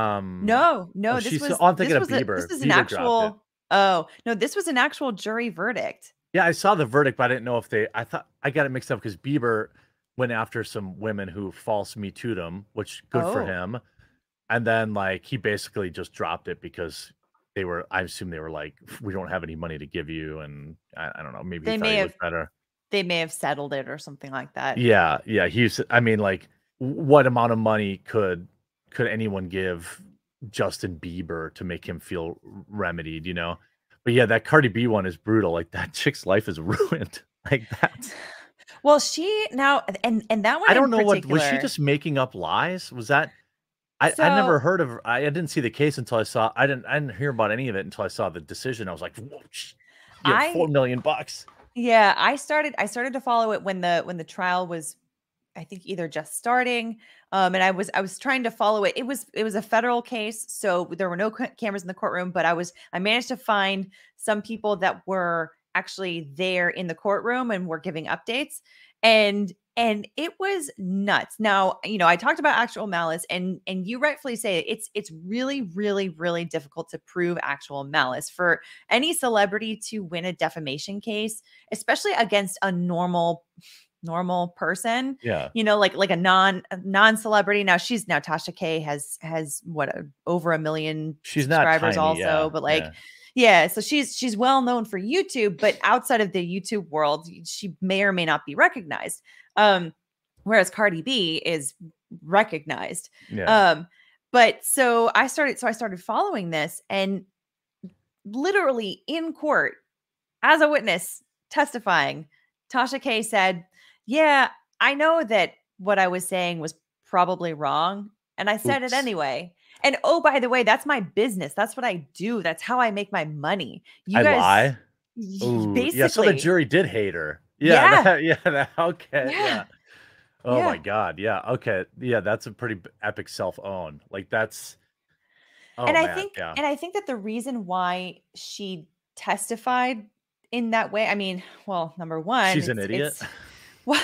A: No,
B: Oh,
A: no,
B: she said, oh, I'm thinking of
A: this
B: Bieber.
A: was an
B: Bieber dropped it.
A: actual, oh, no, this was an actual jury verdict.
B: Yeah, I saw the verdict, but I didn't know if I thought I got it mixed up because Bieber went after some women who false me too'd him, which good for
A: Oh,
B: him. And then like he basically just dropped it because I assume they were like, we don't have any money to give you. And I don't know, maybe he
A: they
B: thought
A: may
B: he
A: have
B: looked better.
A: they may have settled it or something like that.
B: Yeah, yeah. I mean, like, what amount of money could anyone give Justin Bieber to make him feel remedied, you know? But yeah, that Cardi B one is brutal. Like that chick's life is ruined. Like that.
A: Well, she now and that one
B: I
A: in
B: don't know what was she
A: particular.
B: just making up lies? Was that I never
A: So
B: heard of I didn't see the case until I didn't hear about any of it until I saw the decision. I was like, "Whoa,
A: I
B: 4 million bucks."
A: yeah, I started to follow it when the trial was, I think, either just starting, and I was trying to follow it. It was a federal case, so there were no cameras in the courtroom, but I managed to find some people that were actually there in the courtroom and were giving updates, and it was nuts. Now, I talked about actual malice, and you rightfully say it's really, really, really difficult to prove actual malice for any celebrity to win a defamation case, especially against a normal person,
B: Yeah.
A: like a non celebrity. Now Tasha K has what, over 1 million
B: She's not
A: subscribers
B: tiny,
A: also,
B: yeah,
A: but like,
B: yeah.
A: yeah, so she's well known for YouTube, but outside of the YouTube world, she may or may not be recognized. Whereas Cardi B is recognized.
B: Yeah.
A: Um, but so I started following this, and literally in court as a witness testifying, Tasha K said, "Yeah, I know that what I was saying was probably wrong, and I said it
B: Oops.
A: anyway. And oh, by the way, that's my business. That's what I do. That's how I make my money. You
B: I
A: guys,
B: lie? Ooh, yeah, so the
A: basically,
B: jury did hate her. Yeah,
A: yeah,
B: okay,
A: yeah,
B: yeah. Oh my
A: yeah."
B: god, yeah, okay. Yeah, that's a pretty epic self-own. Like, that's oh,
A: And I
B: man,
A: think
B: yeah.
A: and I think that the reason why she testified in that way, I mean, well, number one,
B: She's an
A: it's
B: idiot.
A: it's well,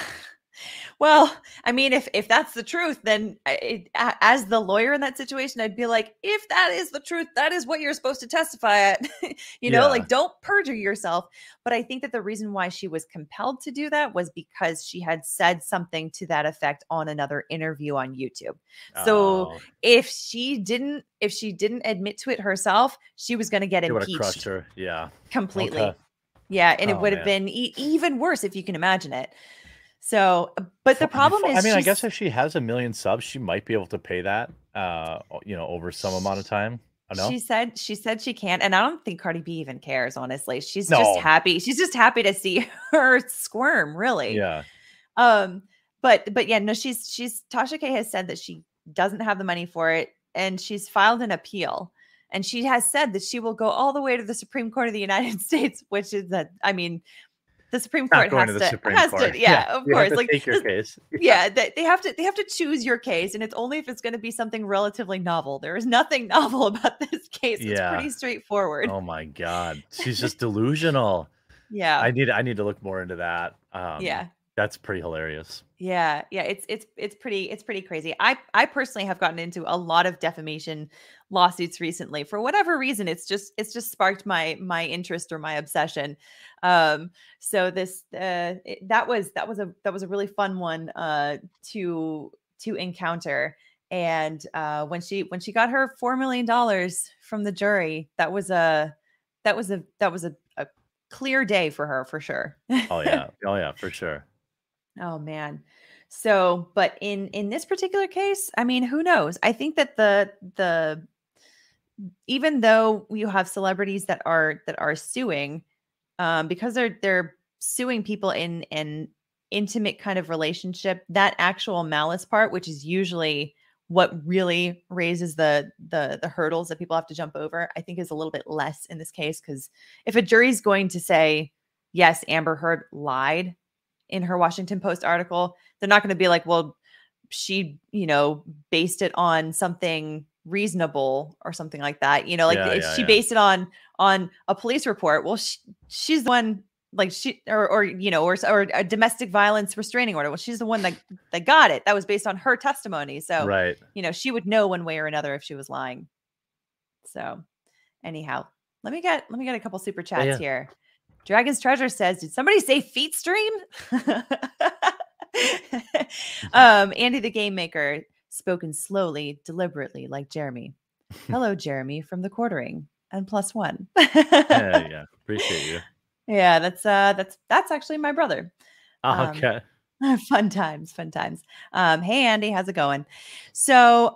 A: well, I mean, if that's the truth, then as the lawyer in that situation, I'd be like, if that is the truth, that is what you're supposed to testify at.
B: Yeah.
A: Like, don't perjure yourself. But I think that the reason why she was compelled to do that was because she had said something to that effect on another interview on YouTube. So
B: Oh,
A: if she didn't admit to it herself, she was going to get
B: it would've crushed
A: impeached
B: her, yeah. Okay.
A: completely. Yeah, and it
B: Oh,
A: would have
B: man.
A: been even worse if you can imagine it. So, but the problem
B: I
A: is
B: mean, I guess if she has 1 million subs, she might be able to pay that, over some amount of time. I know.
A: she said she can, and I don't think Cardi B even cares, honestly. She's just
B: No.
A: happy. She's just happy to see her squirm, really.
B: Yeah.
A: Um, but yeah, no, she's Tasha K has said that she doesn't have the money for it, and she's filed an appeal. And she has said that she will go all the way to the Supreme Court of the United States, which is that, I mean, the Supreme
B: Not
A: Court
B: going to
A: has
B: the
A: to
B: Supreme
A: has
B: Court.
A: to,
B: Yeah,
A: yeah, of
B: you have
A: course.
B: to
A: Like,
B: take your case. Yeah.
A: yeah, they have to choose your case, and it's only if it's going to be something relatively novel. There is nothing novel about this case. It's
B: Yeah.
A: pretty straightforward.
B: Oh my god. She's just delusional.
A: Yeah.
B: I need to look more into that.
A: Yeah.
B: That's pretty hilarious.
A: Yeah, yeah, it's pretty crazy. I personally have gotten into a lot of defamation lawsuits recently. For whatever reason, it's just sparked my interest or my obsession. So that was a really fun one to encounter. And when she got her $4 million from the jury, that was a clear day for her, for sure.
B: Oh yeah. Oh yeah, for sure.
A: Oh man. So, but in this particular case, I mean, who knows? I think that the even though you have celebrities that are suing, because they're suing people in an intimate kind of relationship, that actual malice part, which is usually what really raises the hurdles that people have to jump over, I think is a little bit less in this case. Because if a jury's going to say, yes, Amber Heard lied in her Washington Post article, they're not going to be like, well, she, based it on something reasonable or something like that. Like
B: Yeah,
A: if
B: yeah,
A: she
B: yeah.
A: based it on a police report, well, she's the one, like she or a domestic violence restraining order. Well, she's the one that got it. That was based on her testimony. So,
B: Right.
A: she would know one way or another if she was lying. So, anyhow, let me get a couple super
B: Yeah,
A: chats
B: yeah.
A: here. Dragon's Treasure says, did somebody say feet stream? Andy the Game Maker, spoken slowly, deliberately, like Jeremy. Hello, Jeremy from the quartering and +1.
B: Yeah, yeah. Appreciate you.
A: Yeah, that's actually my brother.
B: Okay.
A: Fun times, fun times. Hey Andy, how's it going? So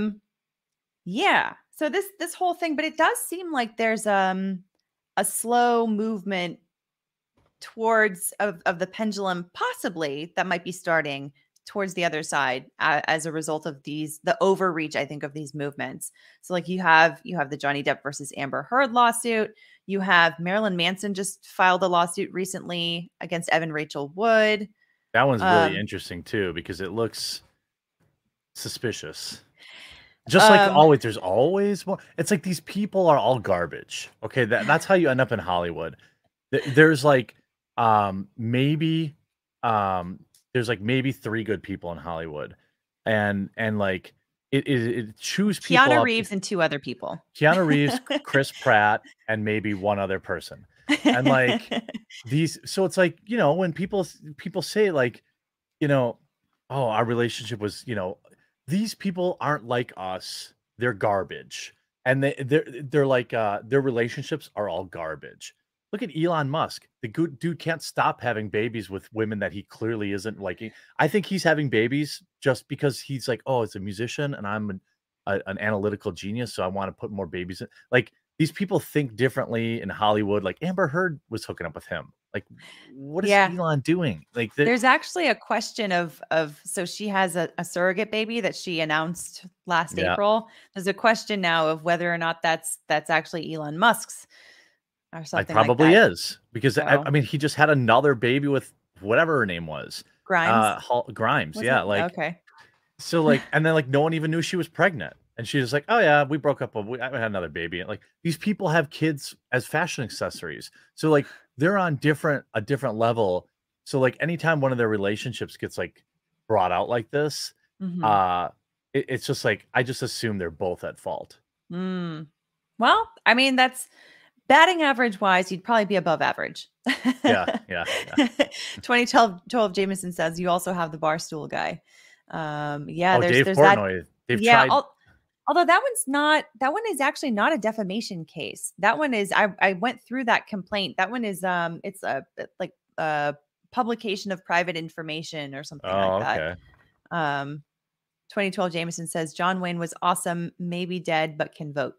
A: yeah. So this whole thing, but it does seem like there's a slow movement towards of the pendulum, possibly, that might be starting towards the other side as a result of the overreach, I think, of these movements. So like you have the Johnny Depp versus Amber Heard lawsuit. You have Marilyn Manson just filed a lawsuit recently against Evan Rachel Wood.
B: That one's really interesting too, because it looks suspicious. Just like always, there's always more. It's like these people are all garbage. Okay, that's how you end up in Hollywood. There's like maybe there's like maybe 3 good people in Hollywood, and like it choose people
A: Keanu
B: up.
A: Reeves and 2 other people.
B: Keanu Reeves, Chris Pratt, and maybe 1 other person. And like these, so it's like, when people say like, oh, our relationship was, these people aren't like us. They're garbage. And they're like their relationships are all garbage. Look at Elon Musk. The good dude can't stop having babies with women that he clearly isn't liking. I think he's having babies just because he's like, oh, it's a musician and I'm an analytical genius, so I want to put more babies in. Like these people think differently in Hollywood. Like Amber Heard was hooking up with him. Like, what is Elon doing? Like,
A: there's actually a question of so she has a surrogate baby that she announced last April. There's a question now of whether or not that's actually Elon Musk's or something. Like
B: probably
A: that.
B: Is because I mean he just had another baby with whatever her name was.
A: Grimes.
B: Grimes.
A: Was
B: yeah.
A: it?
B: Like,
A: okay.
B: So like, and then like no one even knew she was pregnant. And she was like, oh yeah, we broke up. I had another baby. And like these people have kids as fashion accessories. So like they're on a different level. So like anytime one of their relationships gets like brought out like this, it's just like, I just assume they're both at fault.
A: Well, I mean, that's batting average wise, you'd probably be above average.
B: Yeah.
A: 2012 Jameson says you also have the Barstool guy.
B: Dave Portnoy. They've tried.
A: Although that one is actually not a defamation case. That one is, I went through that complaint. That one is, it's a publication of private information or something like that. 2012 Jameson says John Wayne was awesome, maybe dead, but can vote.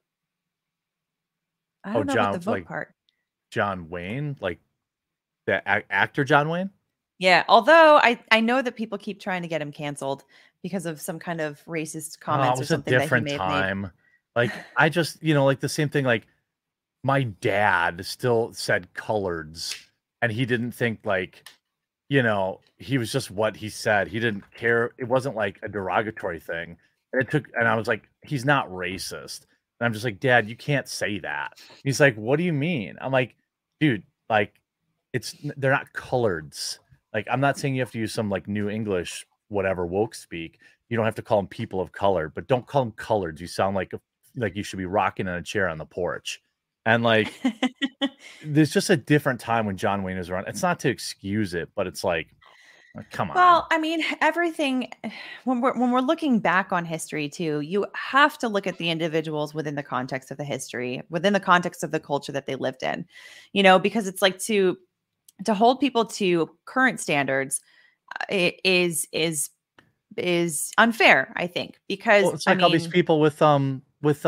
A: I don't know about the vote part.
B: John Wayne, like the actor John Wayne?
A: Yeah, although I know that people keep trying to get him canceled because of some kind of racist comments or something that he may have made.
B: Like I just, like the same thing. Like my dad still said coloreds, and he didn't think like, he was just what he said. He didn't care. It wasn't like a derogatory thing. And I was like, he's not racist. And I'm just like, Dad, you can't say that. He's like, what do you mean? I'm like, dude, like they're not coloreds. Like, I'm not saying you have to use some like new English, whatever woke speak. You don't have to call them people of color, but don't call them coloreds. You sound like you should be rocking in a chair on the porch. And like, there's just a different time when John Wayne is around. It's not to excuse it, but it's like, come on.
A: Well, I mean, everything when we're looking back on history too, you have to look at the individuals within the context of the history, within the context of the culture that they lived in, because it's like to hold people to current standards. is unfair, I think, because
B: Well, it's
A: I
B: like all these
A: mean,
B: people with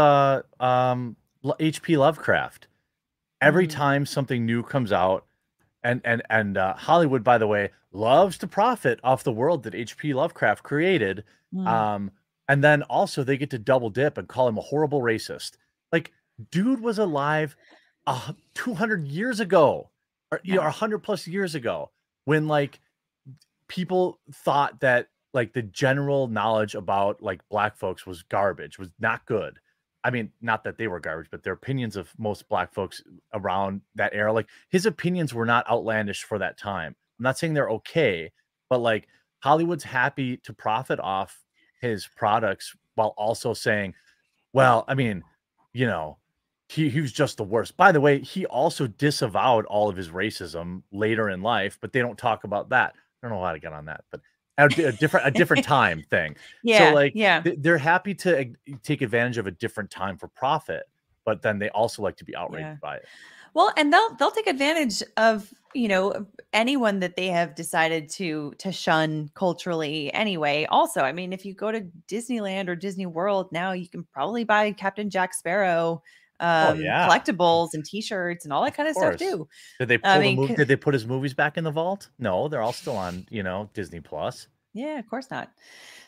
B: H.P. Lovecraft. Every
A: mhm,
B: time something new comes out, and Hollywood, by the way, loves to profit off the world that H.P. Lovecraft created.
A: mm,
B: Um, and then also they get to double dip and call him a horrible racist. Like, dude was alive 200 years ago, or
A: yeah,
B: 100 plus years ago, when like people thought that like the general knowledge about like black folks was garbage, was not good. I mean, not that they were garbage, but their opinions of most black folks around that era, like his opinions were not outlandish for that time. I'm not saying they're okay, but like Hollywood's happy to profit off his products while also saying, well, I mean, you know, he was just the worst. By the way, he also disavowed all of his racism later in life, but they don't talk about that. I don't know how to get on that, but a different time thing. So
A: yeah,
B: like
A: yeah,
B: they're happy to take advantage of a different time for profit, but then they also like to be outraged
A: yeah.
B: by it.
A: Well, and they'll take advantage of, anyone that they have decided to shun culturally anyway. Also, I mean, if you go to Disneyland or Disney World now, you can probably buy Captain Jack Sparrow
B: Oh yeah,
A: collectibles and t-shirts and all that
B: of
A: kind of stuff
B: course.
A: too.
B: Did they
A: I
B: pull the
A: mean,
B: movie? Did they put his movies back in the vault? No, they're all still on, Disney Plus.
A: yeah, of course not.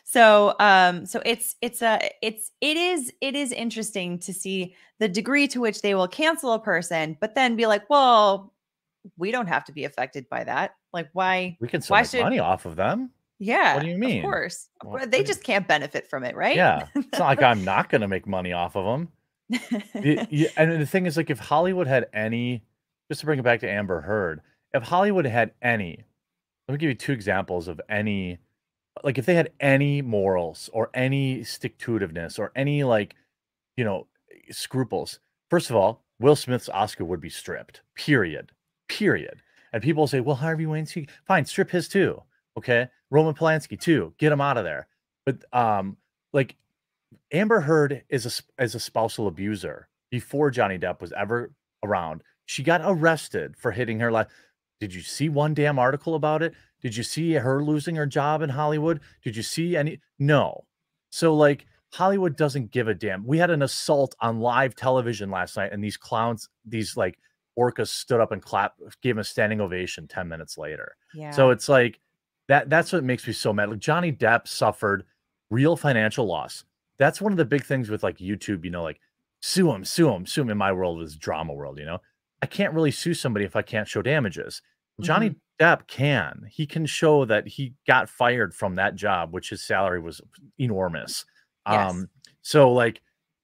A: So it is interesting to see the degree to which they will cancel a person, but then be like, well, we don't have to be affected by that. Like, why?
B: We can still
A: Why
B: make
A: should?
B: money off of them. What
A: Yeah,
B: do you
A: of
B: mean?
A: course.
B: Well,
A: They just can't benefit from it, right?
B: yeah, it's not like I'm not gonna make money off of them. And the thing is, like, if Hollywood had any, just to bring it back to Amber Heard, if Hollywood had any, let me give you two examples of any, like, if they had any morals or any stick-to-itiveness or any, like, you know, scruples. First of all, Will Smith's Oscar would be stripped. Period. Period. And people say, well, Harvey Weinstein, fine, strip his too. Okay. Roman Polanski too. Get him out of there. But like Amber Heard is a spousal abuser before Johnny Depp was ever around. She got arrested for hitting her life. Did you see one damn article about it? Did you see her losing her job in Hollywood? Did you see any? No. So like Hollywood doesn't give a damn. We had an assault on live television last night, and these clowns, these like orcas stood up and clapped, gave him a standing ovation 10 minutes later. So
A: Yeah.
B: it's like that's what makes me so mad. Like Johnny Depp suffered real financial loss. That's one of the big things with like YouTube, like sue him, sue him, sue him. In my world is drama world. I can't really sue somebody if I can't show damages.
A: Hmm.
B: Johnny Depp can. He can show that he got fired from that job, which his salary was enormous.
A: Yes.
B: So like,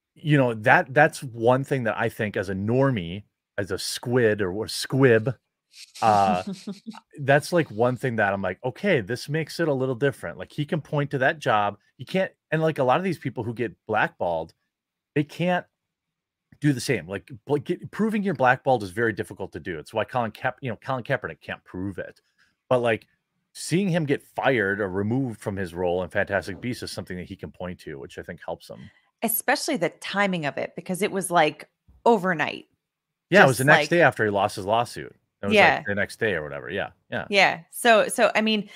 B: that's one thing that I think as a normie, as a squid or squib, uh, that's like one thing that I'm like, okay, this makes it a little different. Like he can point to that job. You can't, and like a lot of these people who get blackballed, they can't do the same. Like proving you're blackballed is very difficult to do. It's why Colin Kaepernick can't prove it. But like seeing him get fired or removed from his role in Fantastic Beasts is something that he can point to, which I think helps him.
A: Especially the timing of it, because it was like overnight.
B: Yeah, it was the
A: Just
B: next
A: like,
B: day after he lost his lawsuit. It was like
A: yeah.
B: the next day or whatever. Yeah, yeah.
A: Yeah. So I mean,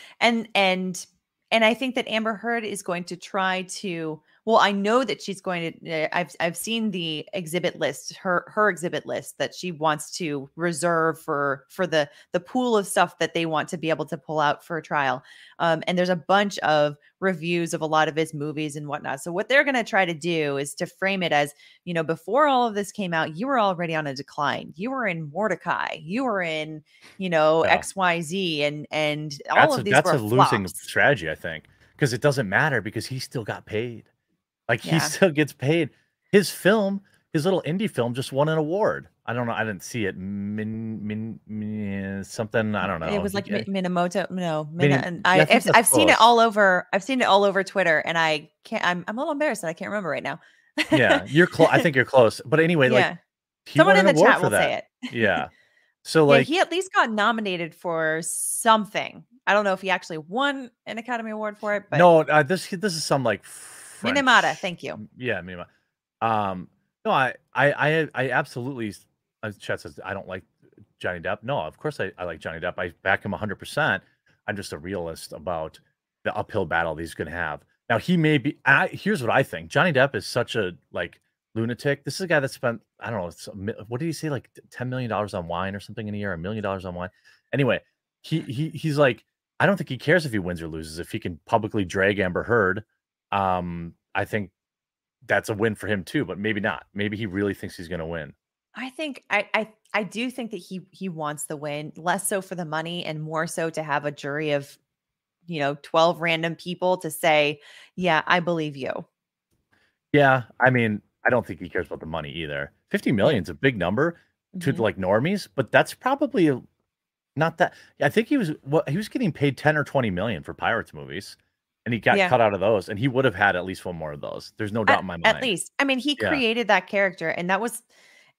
A: and I think that Amber Heard is going to try to, well, I know that she's going to, I've seen the exhibit list, her exhibit list that she wants to reserve for the pool of stuff that they want to be able to pull out for a trial. And there's a bunch of reviews of a lot of his movies and whatnot. So what they're going to try to do is to frame it as, before all of this came out, you were already on a decline. You were in Mordecai. You were in,
B: Yeah.
A: XYZ, and all of these
B: That's
A: were
B: a losing
A: flops.
B: strategy, I think, because it doesn't matter because he still got paid. Like he
A: Yeah.
B: still gets paid. His film, his little indie film just won an award. I don't know. I didn't see it. Something. I don't
A: It
B: know.
A: was like Minamoto. No, and
B: Yeah, I think that's
A: I've seen it
B: close.
A: all over. I've seen it all over Twitter, and I can't. I'm a little embarrassed that I can't remember right now.
B: Yeah, you're close. I think you're close. But anyway, like
A: Yeah.
B: he
A: Someone
B: won
A: in
B: an
A: the
B: award
A: chat
B: for
A: will
B: that.
A: say it.
B: Yeah. So
A: Yeah,
B: like,
A: he at least got nominated for something. I don't know if he actually won an Academy Award for it, but
B: no, this is some like
A: Minamata,
B: French.
A: thank you.
B: Yeah, Minima. No, I absolutely. Chet says I don't like Johnny Depp. No, of course I like Johnny Depp. I back him 100%. I'm just a realist about the uphill battle he's going to have. Now he may be. Here's what I think: Johnny Depp is such a like lunatic. This is a guy that spent, I don't know, what did he say, like $10 million on wine or something in a year, $1 million on wine. Anyway, he's like, I don't think he cares if he wins or loses if he can publicly drag Amber Heard. I think that's a win for him too, but maybe not. Maybe he really thinks he's going to win.
A: I think I do think that he wants the win, less so for the money and more so to have a jury of 12 random people to say, yeah, I believe you.
B: Yeah, I mean, I don't think he cares about the money either. 50 million is a big number to like normies, but that's probably not that. I think he was getting paid 10 or 20 million for Pirates movies, and he got cut out of those, and he would have had at least one more of those. There's no doubt in my mind.
A: At least, I mean, he created that character, and that was.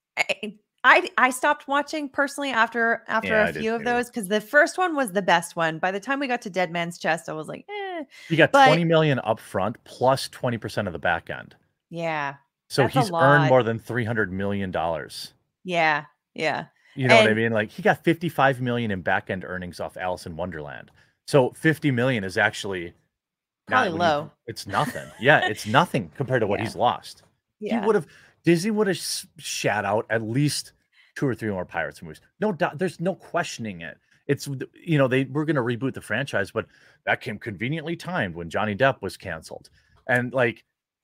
A: I stopped watching personally after a few of those because the first one was the best one. By the time we got to Dead Man's Chest, I was like, eh.
B: You got 20 million up front plus 20% of the back end.
A: Yeah.
B: So he's earned more than $300 million.
A: Yeah. Yeah.
B: You know what I mean? Like he got 55 million in back end earnings off Alice in Wonderland. So 50 million is actually
A: probably low.
B: It's nothing. Yeah, it's nothing compared to what he's lost.
A: Yeah.
B: Disney would have shat out at least 2 or 3 more Pirates movies. No doubt. There's no questioning it. It's, they were going to reboot the franchise, but that came conveniently timed when Johnny Depp was canceled. And like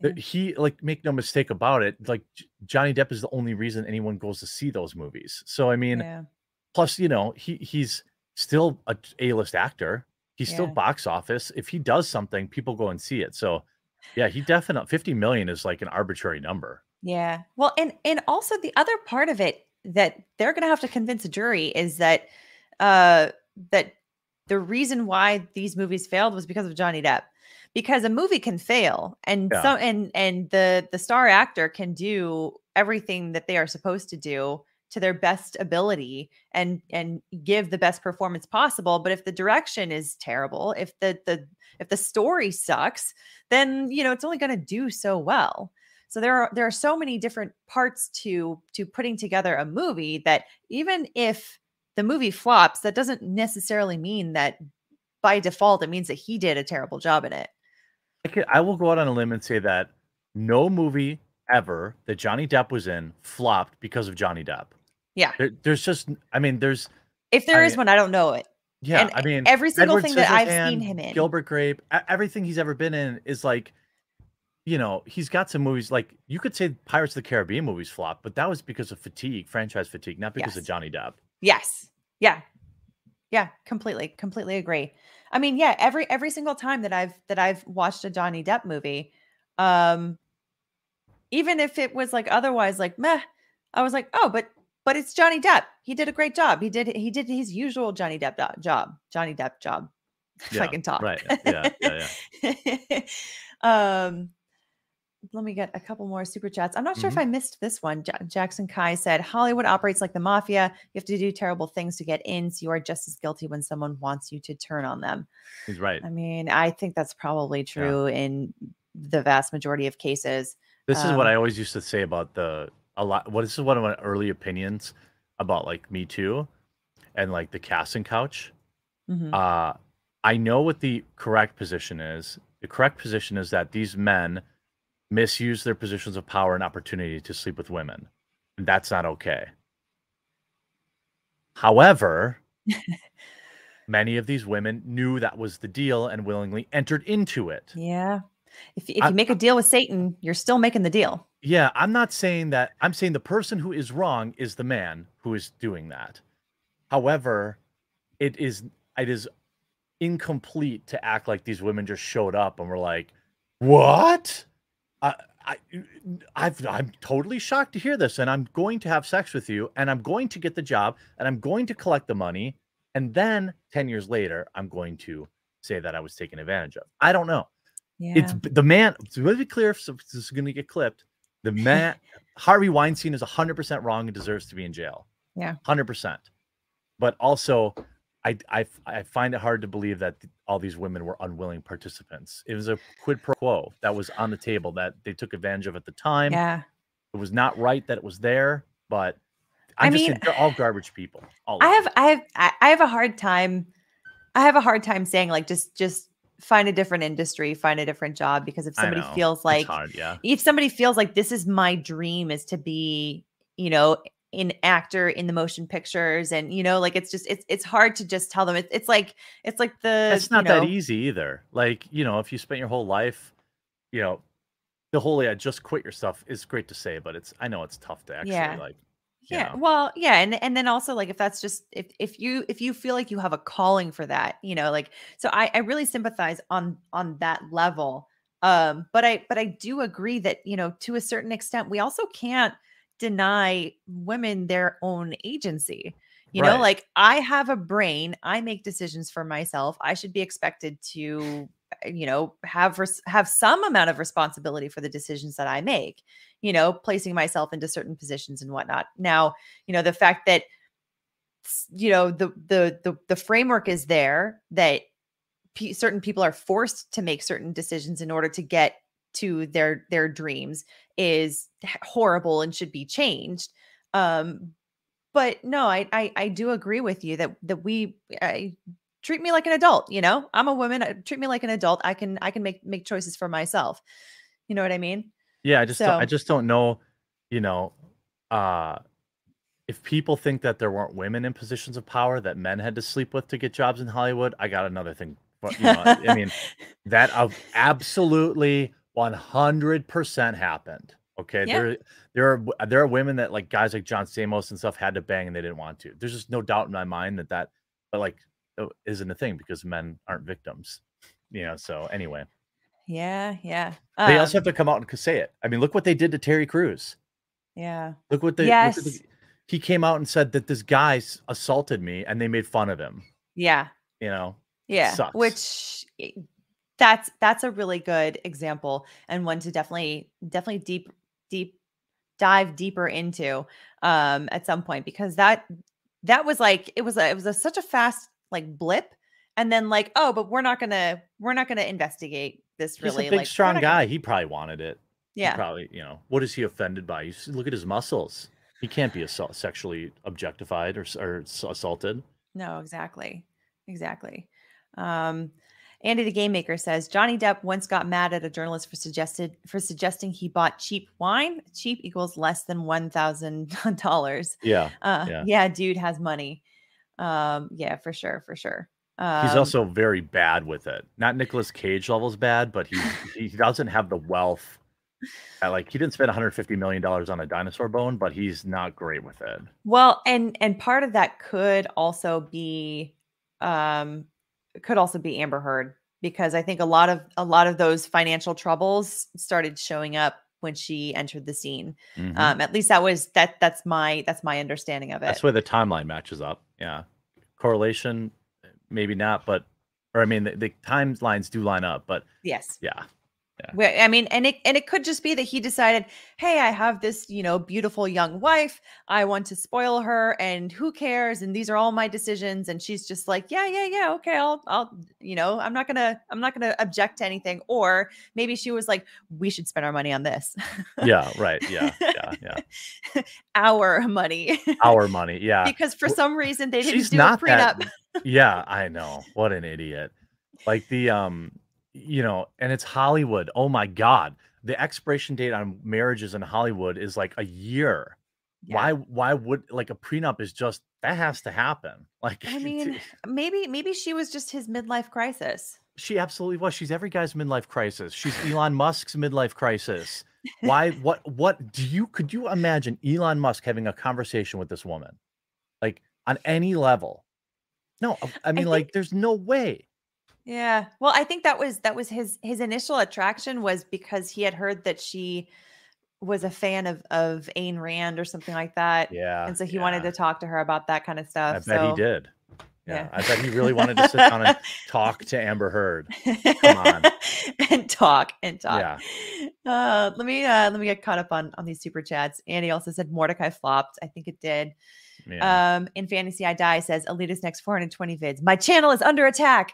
B: make no mistake about it, like Johnny Depp is the only reason anyone goes to see those movies. So, I mean, plus, he's still a A-list actor. He's still box office. If he does something, people go and see it. So yeah, he definitely 50 million is like an arbitrary number.
A: Yeah. Well, and also the other part of it that they're going to have to convince a jury is that that the reason why these movies failed was because of Johnny Depp. Because a movie can fail and the star actor can do everything that they are supposed to do to their best ability and give the best performance possible. But if the direction is terrible, if the story sucks, then it's only going to do so well. So there are so many different parts to putting together a movie that even if the movie flops, that doesn't necessarily mean that by default it means that he did a terrible job in it.
B: I will go out on a limb and say that no movie ever that Johnny Depp was in flopped because of Johnny Depp.
A: Yeah.
B: There's just,
A: if there is one, I don't know it.
B: Yeah.
A: And every single thing that I've seen him in,
B: Gilbert Grape, everything he's ever been in is like, he's got some movies like you could say Pirates of the Caribbean movies flopped, but that was because of franchise fatigue, not because of Johnny Depp.
A: Yes. Yeah. Yeah. Completely agree. I mean, yeah, every single time that I've watched a Johnny Depp movie, even if it was like otherwise like meh, I was like, oh, but it's Johnny Depp. He did a great job. He did his usual Johnny Depp job. Johnny Depp job. If I can talk.
B: Right.
A: Yeah. Let me get a couple more super chats. I'm not sure if I missed this one. Jackson Kai said, Hollywood operates like the mafia. You have to do terrible things to get in, so you are just as guilty when someone wants you to turn on them.
B: He's right.
A: I mean, I think that's probably true in the vast majority of cases.
B: This is what I always used to say about this is one of my early opinions about like Me Too and like the casting couch. I know what the correct position is. The correct position is that these men misuse their positions of power and opportunity to sleep with women. And that's not okay. However, many of these women knew that was the deal and willingly entered into it.
A: Yeah. If you make a deal with Satan, you're still making the deal.
B: Yeah, I'm not saying that. I'm saying the person who is wrong is the man who is doing that. However, it is incomplete to act like these women just showed up and were like, what? I'm totally shocked to hear this, and I'm going to have sex with you, and I'm going to get the job, and I'm going to collect the money, and then 10 years later, I'm going to say that I was taken advantage of. I don't know.
A: Yeah.
B: It's the man. It's really clear. So this is going to get clipped. The man, Harvey Weinstein, is 100% wrong and deserves to be in jail.
A: Yeah,
B: 100%. But also, I find it hard to believe that all these women were unwilling participants. It was a quid pro quo that was on the table that they took advantage of at the time.
A: Yeah,
B: it was not right that it was there, but I mean, they're all garbage people.
A: I have a hard time I have a hard time saying like just find a different industry, find a different job, because
B: I know it's hard. Yeah.
A: if somebody feels like this is my dream is to be, you know, an actor in the motion pictures, and you know, like it's hard to just tell them it's like the,
B: It's
A: you
B: not that
A: know,
B: easy either. Like, you know, if you spent your whole life, you know, the whole yeah, just quit your stuff is great to say, but I know it's tough to actually
A: yeah.
B: like, you
A: Yeah.
B: know.
A: Well, yeah, and then also like if that's just if you feel like you have a calling for that, you know, like so I really sympathize on that level. But I do agree that, you know, to a certain extent we also can't deny women their own agency. You know,
B: Right.
A: like I have a brain, I make decisions for myself. I should be expected to you know, have some amount of responsibility for the decisions that I make, you know, placing myself into certain positions and whatnot. Now, you know, the fact that you know the framework is there that certain people are forced to make certain decisions in order to get to their dreams is horrible and should be changed. Um, but no, I do agree with you that treat me like an adult. You know, I'm a woman. Treat me like an adult. I can make choices for myself. You know what I mean?
B: Yeah, I
A: So
B: just don't know, you know, uh if people think that there weren't women in positions of power that men had to sleep with to get jobs in Hollywood, I got another thing. But you know, I mean, that absolutely 100% happened. Okay,
A: yeah,
B: there are women that like guys like John Stamos and stuff had to bang and they didn't want to. There's just no doubt in my mind that but like isn't a thing because men aren't victims. You know, so anyway,
A: yeah, yeah.
B: they also have to come out and say it. I mean, look what they did to Terry Crews.
A: Yeah.
B: Look at
A: Yes.
B: the he came out and said that this guy assaulted me and they made fun of him.
A: Yeah.
B: You know, it
A: Yeah.
B: sucks.
A: Which that's a really good example and one to definitely deep dive deeper into at some point, because that was like such a fast like blip, and then like, oh, but we're not gonna investigate this
B: He's a
A: really,
B: big,
A: like we're
B: strong
A: not gonna.
B: guy. He probably wanted it. He
A: Yeah.
B: probably, you know, what is he offended by? Look at his muscles. He can't be sexually objectified or assaulted.
A: No, exactly. Exactly. Um, Andy the Game Maker says Johnny Depp once got mad at a journalist for suggesting he bought cheap wine. Cheap equals less than $1,000.
B: Yeah, yeah.
A: Yeah, dude has money. Yeah, for sure, for sure.
B: He's
A: Um,
B: also very bad with it. Not Nicolas Cage levels bad, but he doesn't have the wealth. Like he didn't spend $150 million on a dinosaur bone, but he's not great with it.
A: well, and part of that um could also be Amber Heard, because I think a lot of those financial troubles started showing up when she entered the scene.
B: Hmm.
A: At least that's my understanding of it.
B: That's where the timeline matches up. Yeah, correlation, maybe not, but or I mean the timelines do line up, but
A: Yes.
B: yeah, yeah,
A: Where, I mean, and it could just be that he decided, hey, I have this, you know, beautiful young wife. I want to spoil her, and who cares? And these are all my decisions. And she's just like, yeah, yeah, yeah, okay, you know, I'm not gonna object to anything. Or maybe she was like, we should spend our money on this.
B: yeah, right, yeah, yeah, yeah.
A: Our money,
B: Our money, yeah.
A: because for some reason they didn't
B: She's
A: do a
B: not that.
A: prenup.
B: Yeah, I know. What an idiot. Like you know, and it's Hollywood. Oh my God. The expiration date on marriages in Hollywood is like a year.
A: Yeah.
B: Why would like a prenup is just that has to happen. Like
A: I mean, maybe she was just his midlife crisis.
B: she absolutely was. She's every guy's midlife crisis. She's Elon Musk's midlife crisis. Why what do you could you imagine Elon Musk having a conversation with this woman? Like on any level? No, I
A: I
B: mean
A: think
B: like there's no way.
A: Yeah. Well, I think that was his initial attraction, was because he had heard that she was a fan of Ayn Rand or something like that.
B: Yeah,
A: And so he wanted
B: yeah.
A: to talk to her about that kind of
B: I
A: stuff.
B: bet he
A: So,
B: did. Yeah,
A: yeah.
B: I bet he really wanted to sit down and talk to Amber Heard. Come on.
A: And talk and talk.
B: Yeah.
A: Let me get caught up on these super chats. Andy also said Mordecai flopped. I think it did.
B: Yeah.
A: In Fantasy I Die says Alita's next 420 vids. My channel is under attack.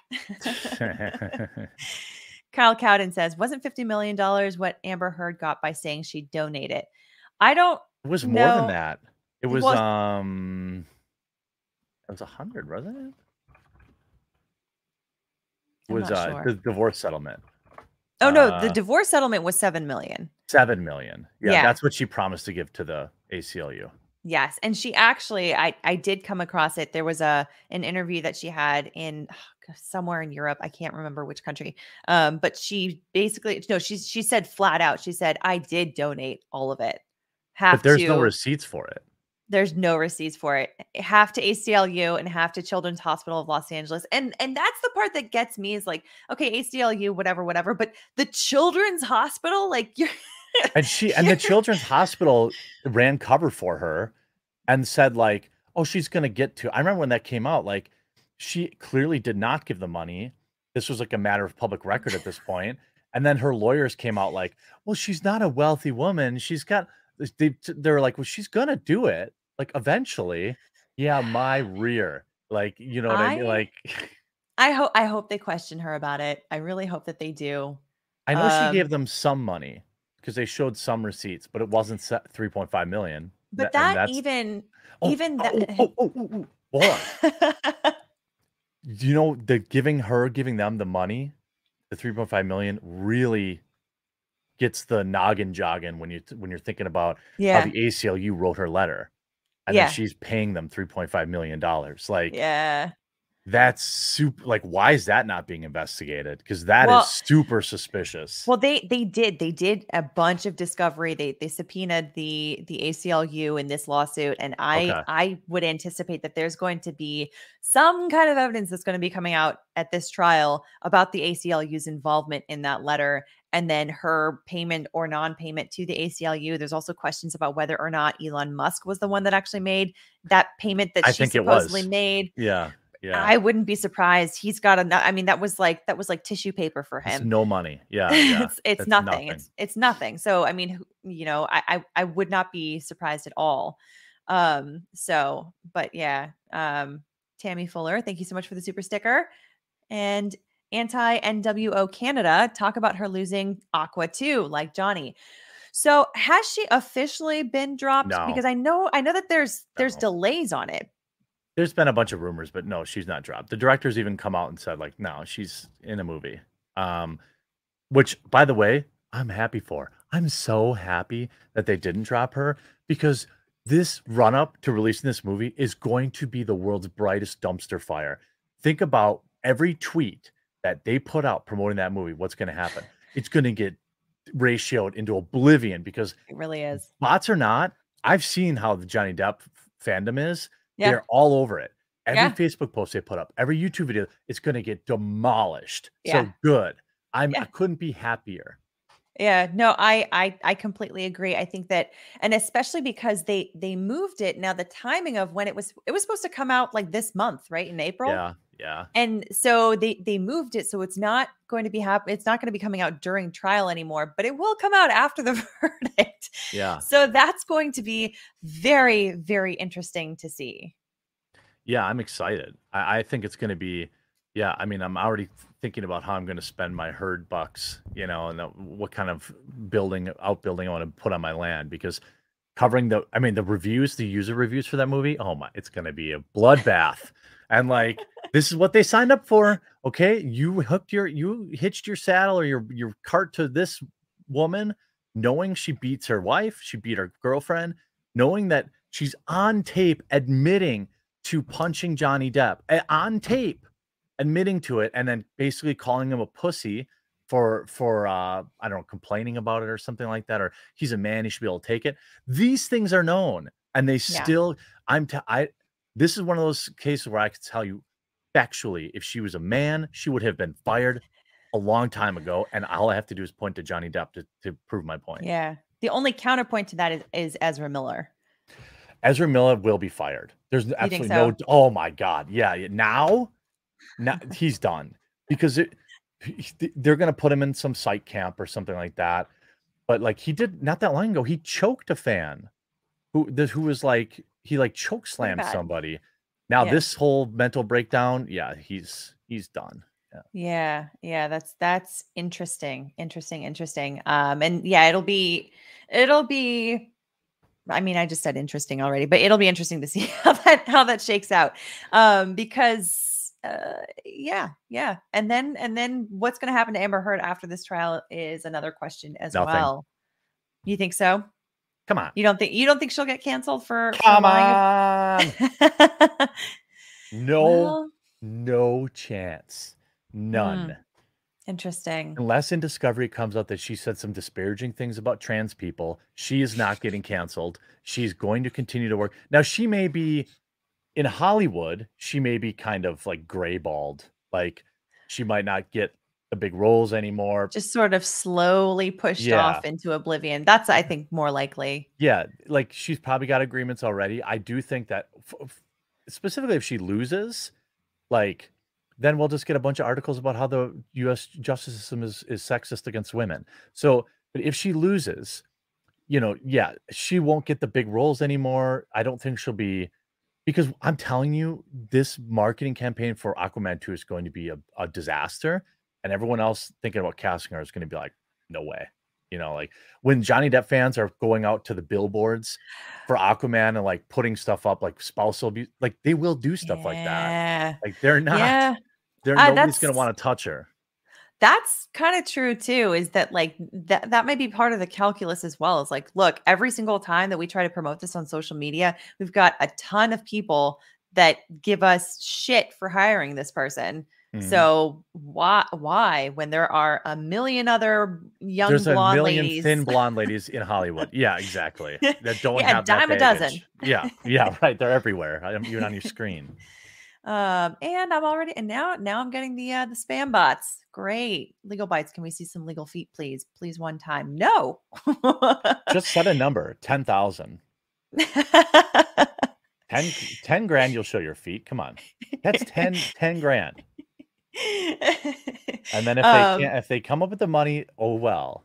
A: Kyle Cowden says, wasn't $50 million what Amber Heard got by saying she'd donate it? I don't
B: It was more than
A: know.
B: that. It was 100, wasn't it?
A: I'm
B: was
A: not sure.
B: the divorce settlement.
A: Oh no, the
B: Uh,
A: divorce settlement was 7 million.
B: 7 million. Yeah,
A: Yeah.
B: that's what she promised to give to the ACLU.
A: Yes, and she actually I did come across it. There was an interview that she had in somewhere in Europe. I can't remember which country. But she basically no, she said flat out. She said, "I did donate all of it.
B: But
A: Have
B: there's no
A: to
B: receipts for it.
A: There's no receipts for it. Half to ACLU and half to Children's Hospital of Los Angeles." And that's the part that gets me is like, okay, ACLU, whatever, whatever. But the Children's Hospital, like you're,
B: And the Children's Hospital ran cover for her and said like, "Oh, she's gonna get to." I remember when that came out, like she clearly did not give the money. This was like a matter of public record at this point. And then her lawyers came out like, "Well, she's not a wealthy woman. She's got." They're like, "Well, she's gonna do it like eventually." Yeah, my rear. Like, you know what I mean?
A: I
B: Like,
A: I hope they question her about it. I really hope that they do.
B: I know she gave
A: Um,
B: them some money because they showed some receipts, but it wasn't set 3.5 million.
A: but
B: And
A: that
B: that's
A: even
B: oh,
A: even
B: oh,
A: that
B: oh, oh, oh, oh, hold on. You know, giving them the money, the 3.5 million really gets the noggin jogging when you're thinking about how
A: yeah.
B: the ACLU wrote her letter, and then
A: Yeah.
B: she's paying them $3.5 million. Like,
A: Yeah.
B: that's super, like, why is that not being investigated? Because that is
A: Well,
B: super suspicious.
A: Well, they did a bunch of discovery. They subpoenaed the ACLU in this lawsuit, and
B: Okay.
A: I would anticipate that there's going to be some kind of evidence that's going to be coming out at this trial about the ACLU's involvement in that letter, and then her payment or non-payment to the ACLU. There's also questions about whether or not Elon Musk was the one that actually made that payment that
B: I
A: she
B: think it
A: supposedly
B: was.
A: made.
B: Yeah. Yeah.
A: I wouldn't be surprised. He's got I mean, that was like tissue paper for
B: It's
A: him.
B: no money. Yeah. Yeah.
A: It's
B: That's
A: nothing.
B: nothing.
A: It's nothing. So I mean, I would not be surprised at all. So but yeah, Tammy Fuller, thank you so much for the super sticker. And anti NWO Canada talk about her losing Aqua too, like Johnny. So has she officially been dropped?
B: No.
A: Because I know that there's
B: No.
A: delays on it.
B: There's been a bunch of rumors, but no, she's not dropped. The director's even come out and said, like, no, she's in a movie. Um, which, by the way, I'm happy for. I'm so happy that they didn't drop her because this run up to releasing this movie is going to be the world's brightest dumpster fire. Think about every tweet that they put out promoting that movie. What's going to happen? It's going to get ratioed into oblivion because
A: It really is.
B: bots or not, I've seen how the Johnny Depp fandom is.
A: Yeah.
B: They're all over it. Every
A: Yeah.
B: Facebook post they put up, every YouTube video, it's going to get demolished.
A: Yeah.
B: So good. I
A: Yeah.
B: couldn't be happier.
A: Yeah, no, I completely agree. I think that, and especially because they moved it. Now the timing of when it was supposed to come out like this month, right? In April.
B: Yeah, yeah.
A: And so they moved it so it's not going to be it's not going to be coming out during trial anymore, but it will come out after the verdict.
B: Yeah.
A: So that's going to be very, very interesting to see.
B: Yeah, I'm excited. I think it's going to be, yeah. I mean, I'm already thinking about how I'm going to spend my herd bucks, you know, and what kind of outbuilding I want to put on my land because covering the reviews, the user reviews for that movie. Oh my, it's going to be a bloodbath. And like, this is what they signed up for. Okay. You hitched your saddle or your cart to this woman, knowing she beats her wife, she beat her girlfriend, knowing that she's on tape admitting to punching Johnny Depp on tape, admitting to it, and then basically calling him a pussy for I don't know, complaining about it or something like that, or he's a man, he should be able to take it. These things are known, and they still. This is one of those cases where I could tell you factually, if she was a man, she would have been fired a long time ago, and all I have to do is point to Johnny Depp to prove my point.
A: Yeah. The only counterpoint to that is Ezra Miller.
B: Ezra Miller will be fired. There's absolutely no. Oh my God. Yeah. Now he's done because they're going to put him in some psych camp or something like that. But like he did not that long ago, he choked a fan who was like, he like choke slammed somebody. Now this whole mental breakdown. Yeah. He's done.
A: Yeah. That's interesting. And yeah, it'll be, I mean, I just said interesting already, but it'll be interesting to see how that shakes out. Because Yeah, yeah. And then what's going to happen to Amber Heard after this trial is another question as
B: Nothing.
A: well. You think so?
B: Come on.
A: You don't think she'll get canceled for
B: Come
A: lying?
B: on. No,
A: Well,
B: no chance. None.
A: interesting.
B: Unless in Discovery it comes out that she said some disparaging things about trans people, she is not getting canceled. She's going to continue to work. Now, she may be in Hollywood, she may be kind of like gray balled. Like she might not get the big roles anymore.
A: Just sort of slowly pushed
B: Yeah.
A: off into oblivion. That's, I think, more likely.
B: Yeah. Like she's probably got agreements already. I do think that specifically if she loses, like, then we'll just get a bunch of articles about how the U.S. justice system is sexist against women. So, but if she loses, you know, yeah, she won't get the big roles anymore. I don't think she'll be, because I'm telling you, this marketing campaign for Aquaman 2 is going to be a disaster. And everyone else thinking about casting her is going to be like, no way. You know, like when Johnny Depp fans are going out to the billboards for Aquaman and like putting stuff up like spousal abuse, like they will do stuff like that. Like they're not,
A: Yeah.
B: nobody's going to want to touch her.
A: That's kind of true too, is that like that might be part of the calculus as well. Is like, look, every single time that we try to promote this on social media, we've got a ton of people that give us shit for hiring this person. So why when there are a million other young
B: There's
A: blonde
B: a million
A: ladies,
B: thin blonde ladies in Hollywood. Yeah, exactly. That don't have
A: dime
B: that
A: a dozen.
B: baggage. Yeah, right. They're everywhere. Even on your screen.
A: And I'm already, and now I'm getting the spam bots. Great. Legal bites. Can we see some legal feet, please? Please, one time. No.
B: Just set a number, 10,000. 10 grand, you'll show your feet. Come on. That's 10 grand. And then if they can't, if they come up with the money, oh well.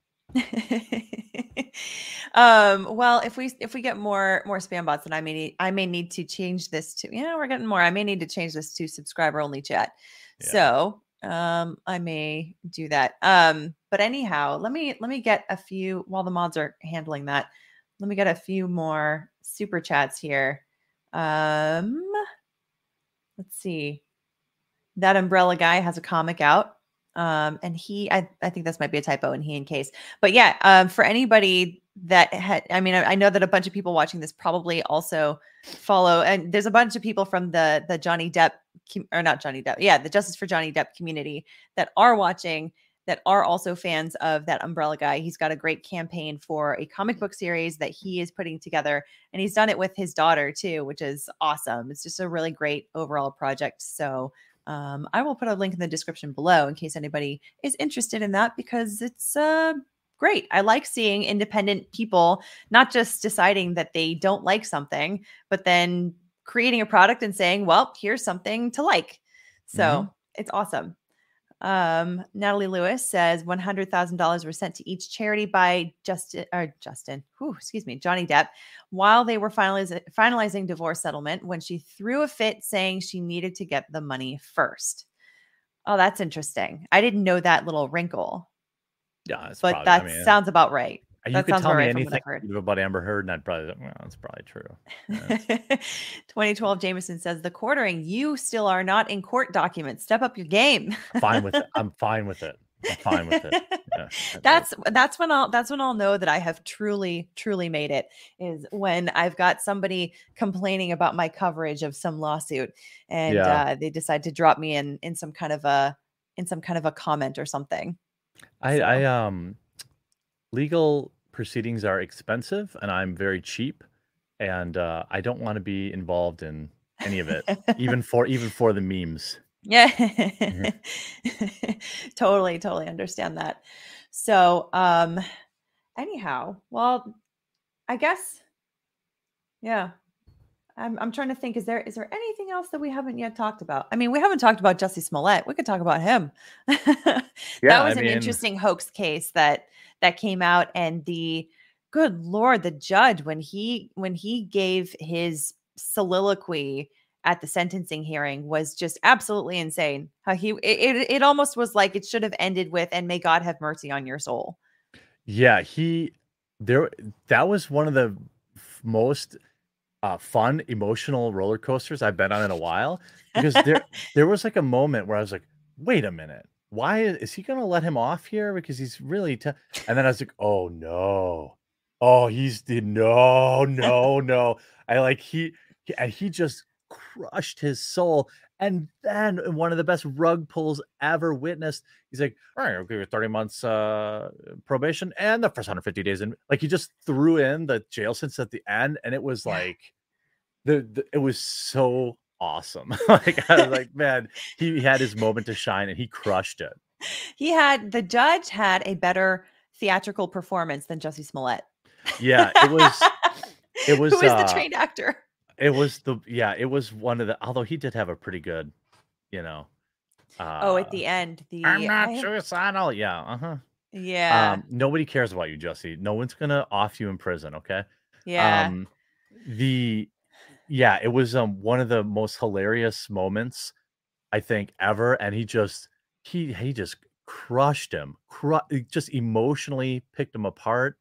A: Well, if we get more spam bots, then I may need to change this to, we're getting more. I may need to change this to subscriber only chat. Yeah. So I may do that. But anyhow, let me get a few while the mods are handling that. Let me get a few more super chats here. Let's see. That Umbrella guy has a comic out. And I think this might be a typo in he in case, but yeah, for anybody that had, I mean, I know that a bunch of people watching this probably also follow, and there's a bunch of people from the Johnny Depp, or not Johnny Depp. Yeah. The Justice for Johnny Depp community that are watching, that are also fans of that Umbrella guy. He's got a great campaign for a comic book series that he is putting together, and he's done it with his daughter too, which is awesome. It's just a really great overall project. So I will put a link in the description below in case anybody is interested in that, because it's great. I like seeing independent people not just deciding that they don't like something, but then creating a product and saying, well, here's something to like. So it's awesome. Natalie Lewis says $100,000 were sent to each charity by Johnny Depp while they were finalizing divorce settlement, when she threw a fit saying she needed to get the money first. Oh, that's interesting. I didn't know that little wrinkle.
B: Yeah,
A: but that sounds about right.
B: You could tell me anything about Amber Heard, and I'd probably, well, that's probably true. Yeah.
A: 2012 Jameson says, the quartering, you still are not in court documents. Step up your game.
B: Fine with it. I'm fine with it. I'm fine with it. Yeah,
A: that's when I'll know that I have truly made it, is when I've got somebody complaining about my coverage of some lawsuit, and they decide to drop me in some kind of a comment or something.
B: Legal proceedings are expensive, and I'm very cheap, and I don't want to be involved in any of it, even for the memes.
A: Yeah. Totally understand that. So anyhow, well, I guess, yeah. I'm trying to think, is there anything else that we haven't yet talked about? I mean, we haven't talked about Jussie Smollett. We could talk about him. That was an interesting hoax case that came out, and good Lord, the judge, when he gave his soliloquy at the sentencing hearing, was just absolutely insane. How it almost was like it should have ended with, and may God have mercy on your soul.
B: Yeah, that was one of the most fun, emotional roller coasters I've been on in a while, because there was like a moment where I was like, "Wait a minute, why is he gonna let him off here? Because he's really," and then I was like, "Oh no, oh no, no, no!" I like and he just crushed his soul, and then in one of the best rug pulls ever witnessed, he's like, "All right, I'll give you 30 months probation and the first 150 days," and like he just threw in the jail sentence at the end, and it was
A: Yeah.
B: like it was so awesome. Like, I was like, man, he had his moment to shine and he crushed it.
A: The judge had a better theatrical performance than Jussie Smollett.
B: Yeah, it was
A: Who is the trained actor?
B: it was it was one of the, although he did have a pretty good, you know,
A: Oh, at the end,
B: I'm not suicidal. Yeah, uh-huh.
A: yeah,
B: Nobody cares about you, Jussie. No one's gonna off you in prison, okay?
A: yeah.
B: Um, the Yeah, it was one of the most hilarious moments I think ever, and he just crushed him, just emotionally picked him apart,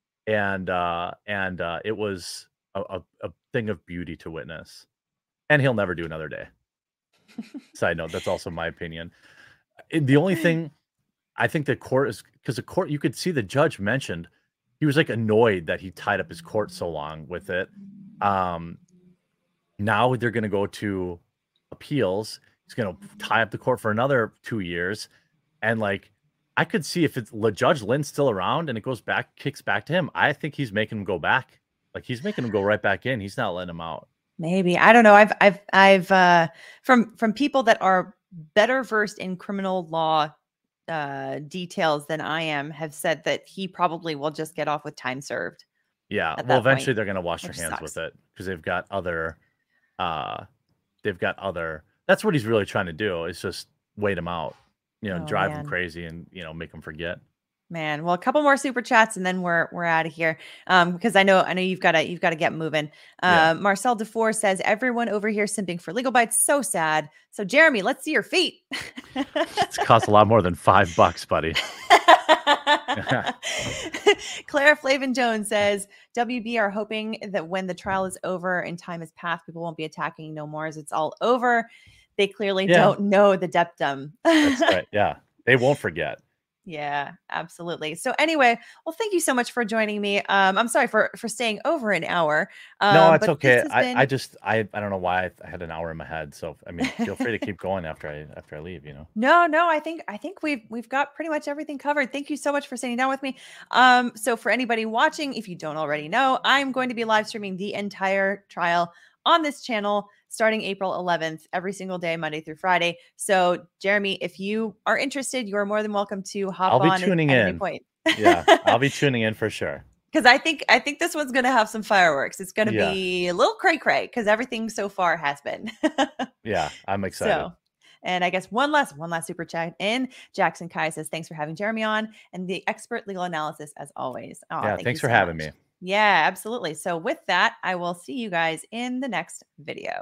B: and it was a thing of beauty to witness. And he'll never do another day. Side note, that's also my opinion. The only thing I think the court is, because the court, you could see the judge mentioned he was like annoyed that he tied up his court so long with it. Um, Now they're going to go to appeals. He's going to tie up the court for another 2 years. And like, I could see if it's Judge Lynn's still around and it goes back, kicks back to him. I think he's making him go back. Like, he's making him go right back in. He's not letting him out.
A: Maybe. I don't know. I've from people that are better versed in criminal law details than I am have said that he probably will just get off with time served
B: Yeah.
A: at
B: Well,
A: that
B: eventually
A: point,
B: they're going to wash their
A: which
B: hands
A: sucks.
B: with it because uh, that's what he's really trying to do, is just wait him out,
A: Oh
B: drive him
A: man.
B: crazy and, make him forget.
A: Man, well, a couple more super chats and then we're out of here. Because I know you've gotta get moving.
B: Yeah.
A: Marcel DeFore says everyone over here simping for legal bites. So sad. So Jeremy, let's see your feet.
B: It's cost a lot more than $5, buddy.
A: Clara Flavin Jones says WB are hoping that when the trial is over and time has passed, people won't be attacking no more as it's all over. They clearly don't know the deptum.
B: That's right. Yeah. They won't forget.
A: Yeah, absolutely. So anyway, well, thank you so much for joining me. I'm sorry for staying over an hour.
B: No, it's
A: But
B: okay.
A: this has been
B: I don't know why I had an hour in my head. So I mean, feel free to keep going after I leave.
A: No, I think we've got pretty much everything covered. Thank you so much for sitting down with me. So for anybody watching, if you don't already know, I'm going to be live streaming the entire trial on this channel starting April 11th, every single day, Monday through Friday. So Jeremy, if you are interested, you are more than welcome to hop
B: I'll be
A: on
B: tuning
A: at any
B: in.
A: point.
B: Yeah, I'll be tuning in for sure.
A: Because I think this one's going to have some fireworks. It's going to
B: Yeah.
A: be a little cray because everything so far has been.
B: Yeah, I'm excited.
A: So, and I guess one last super chat in. Jackson Kai says, thanks for having Jeremy on and the expert legal analysis as always. Oh,
B: Yeah, thanks for having me.
A: Yeah, absolutely. So with that, I will see you guys in the next video.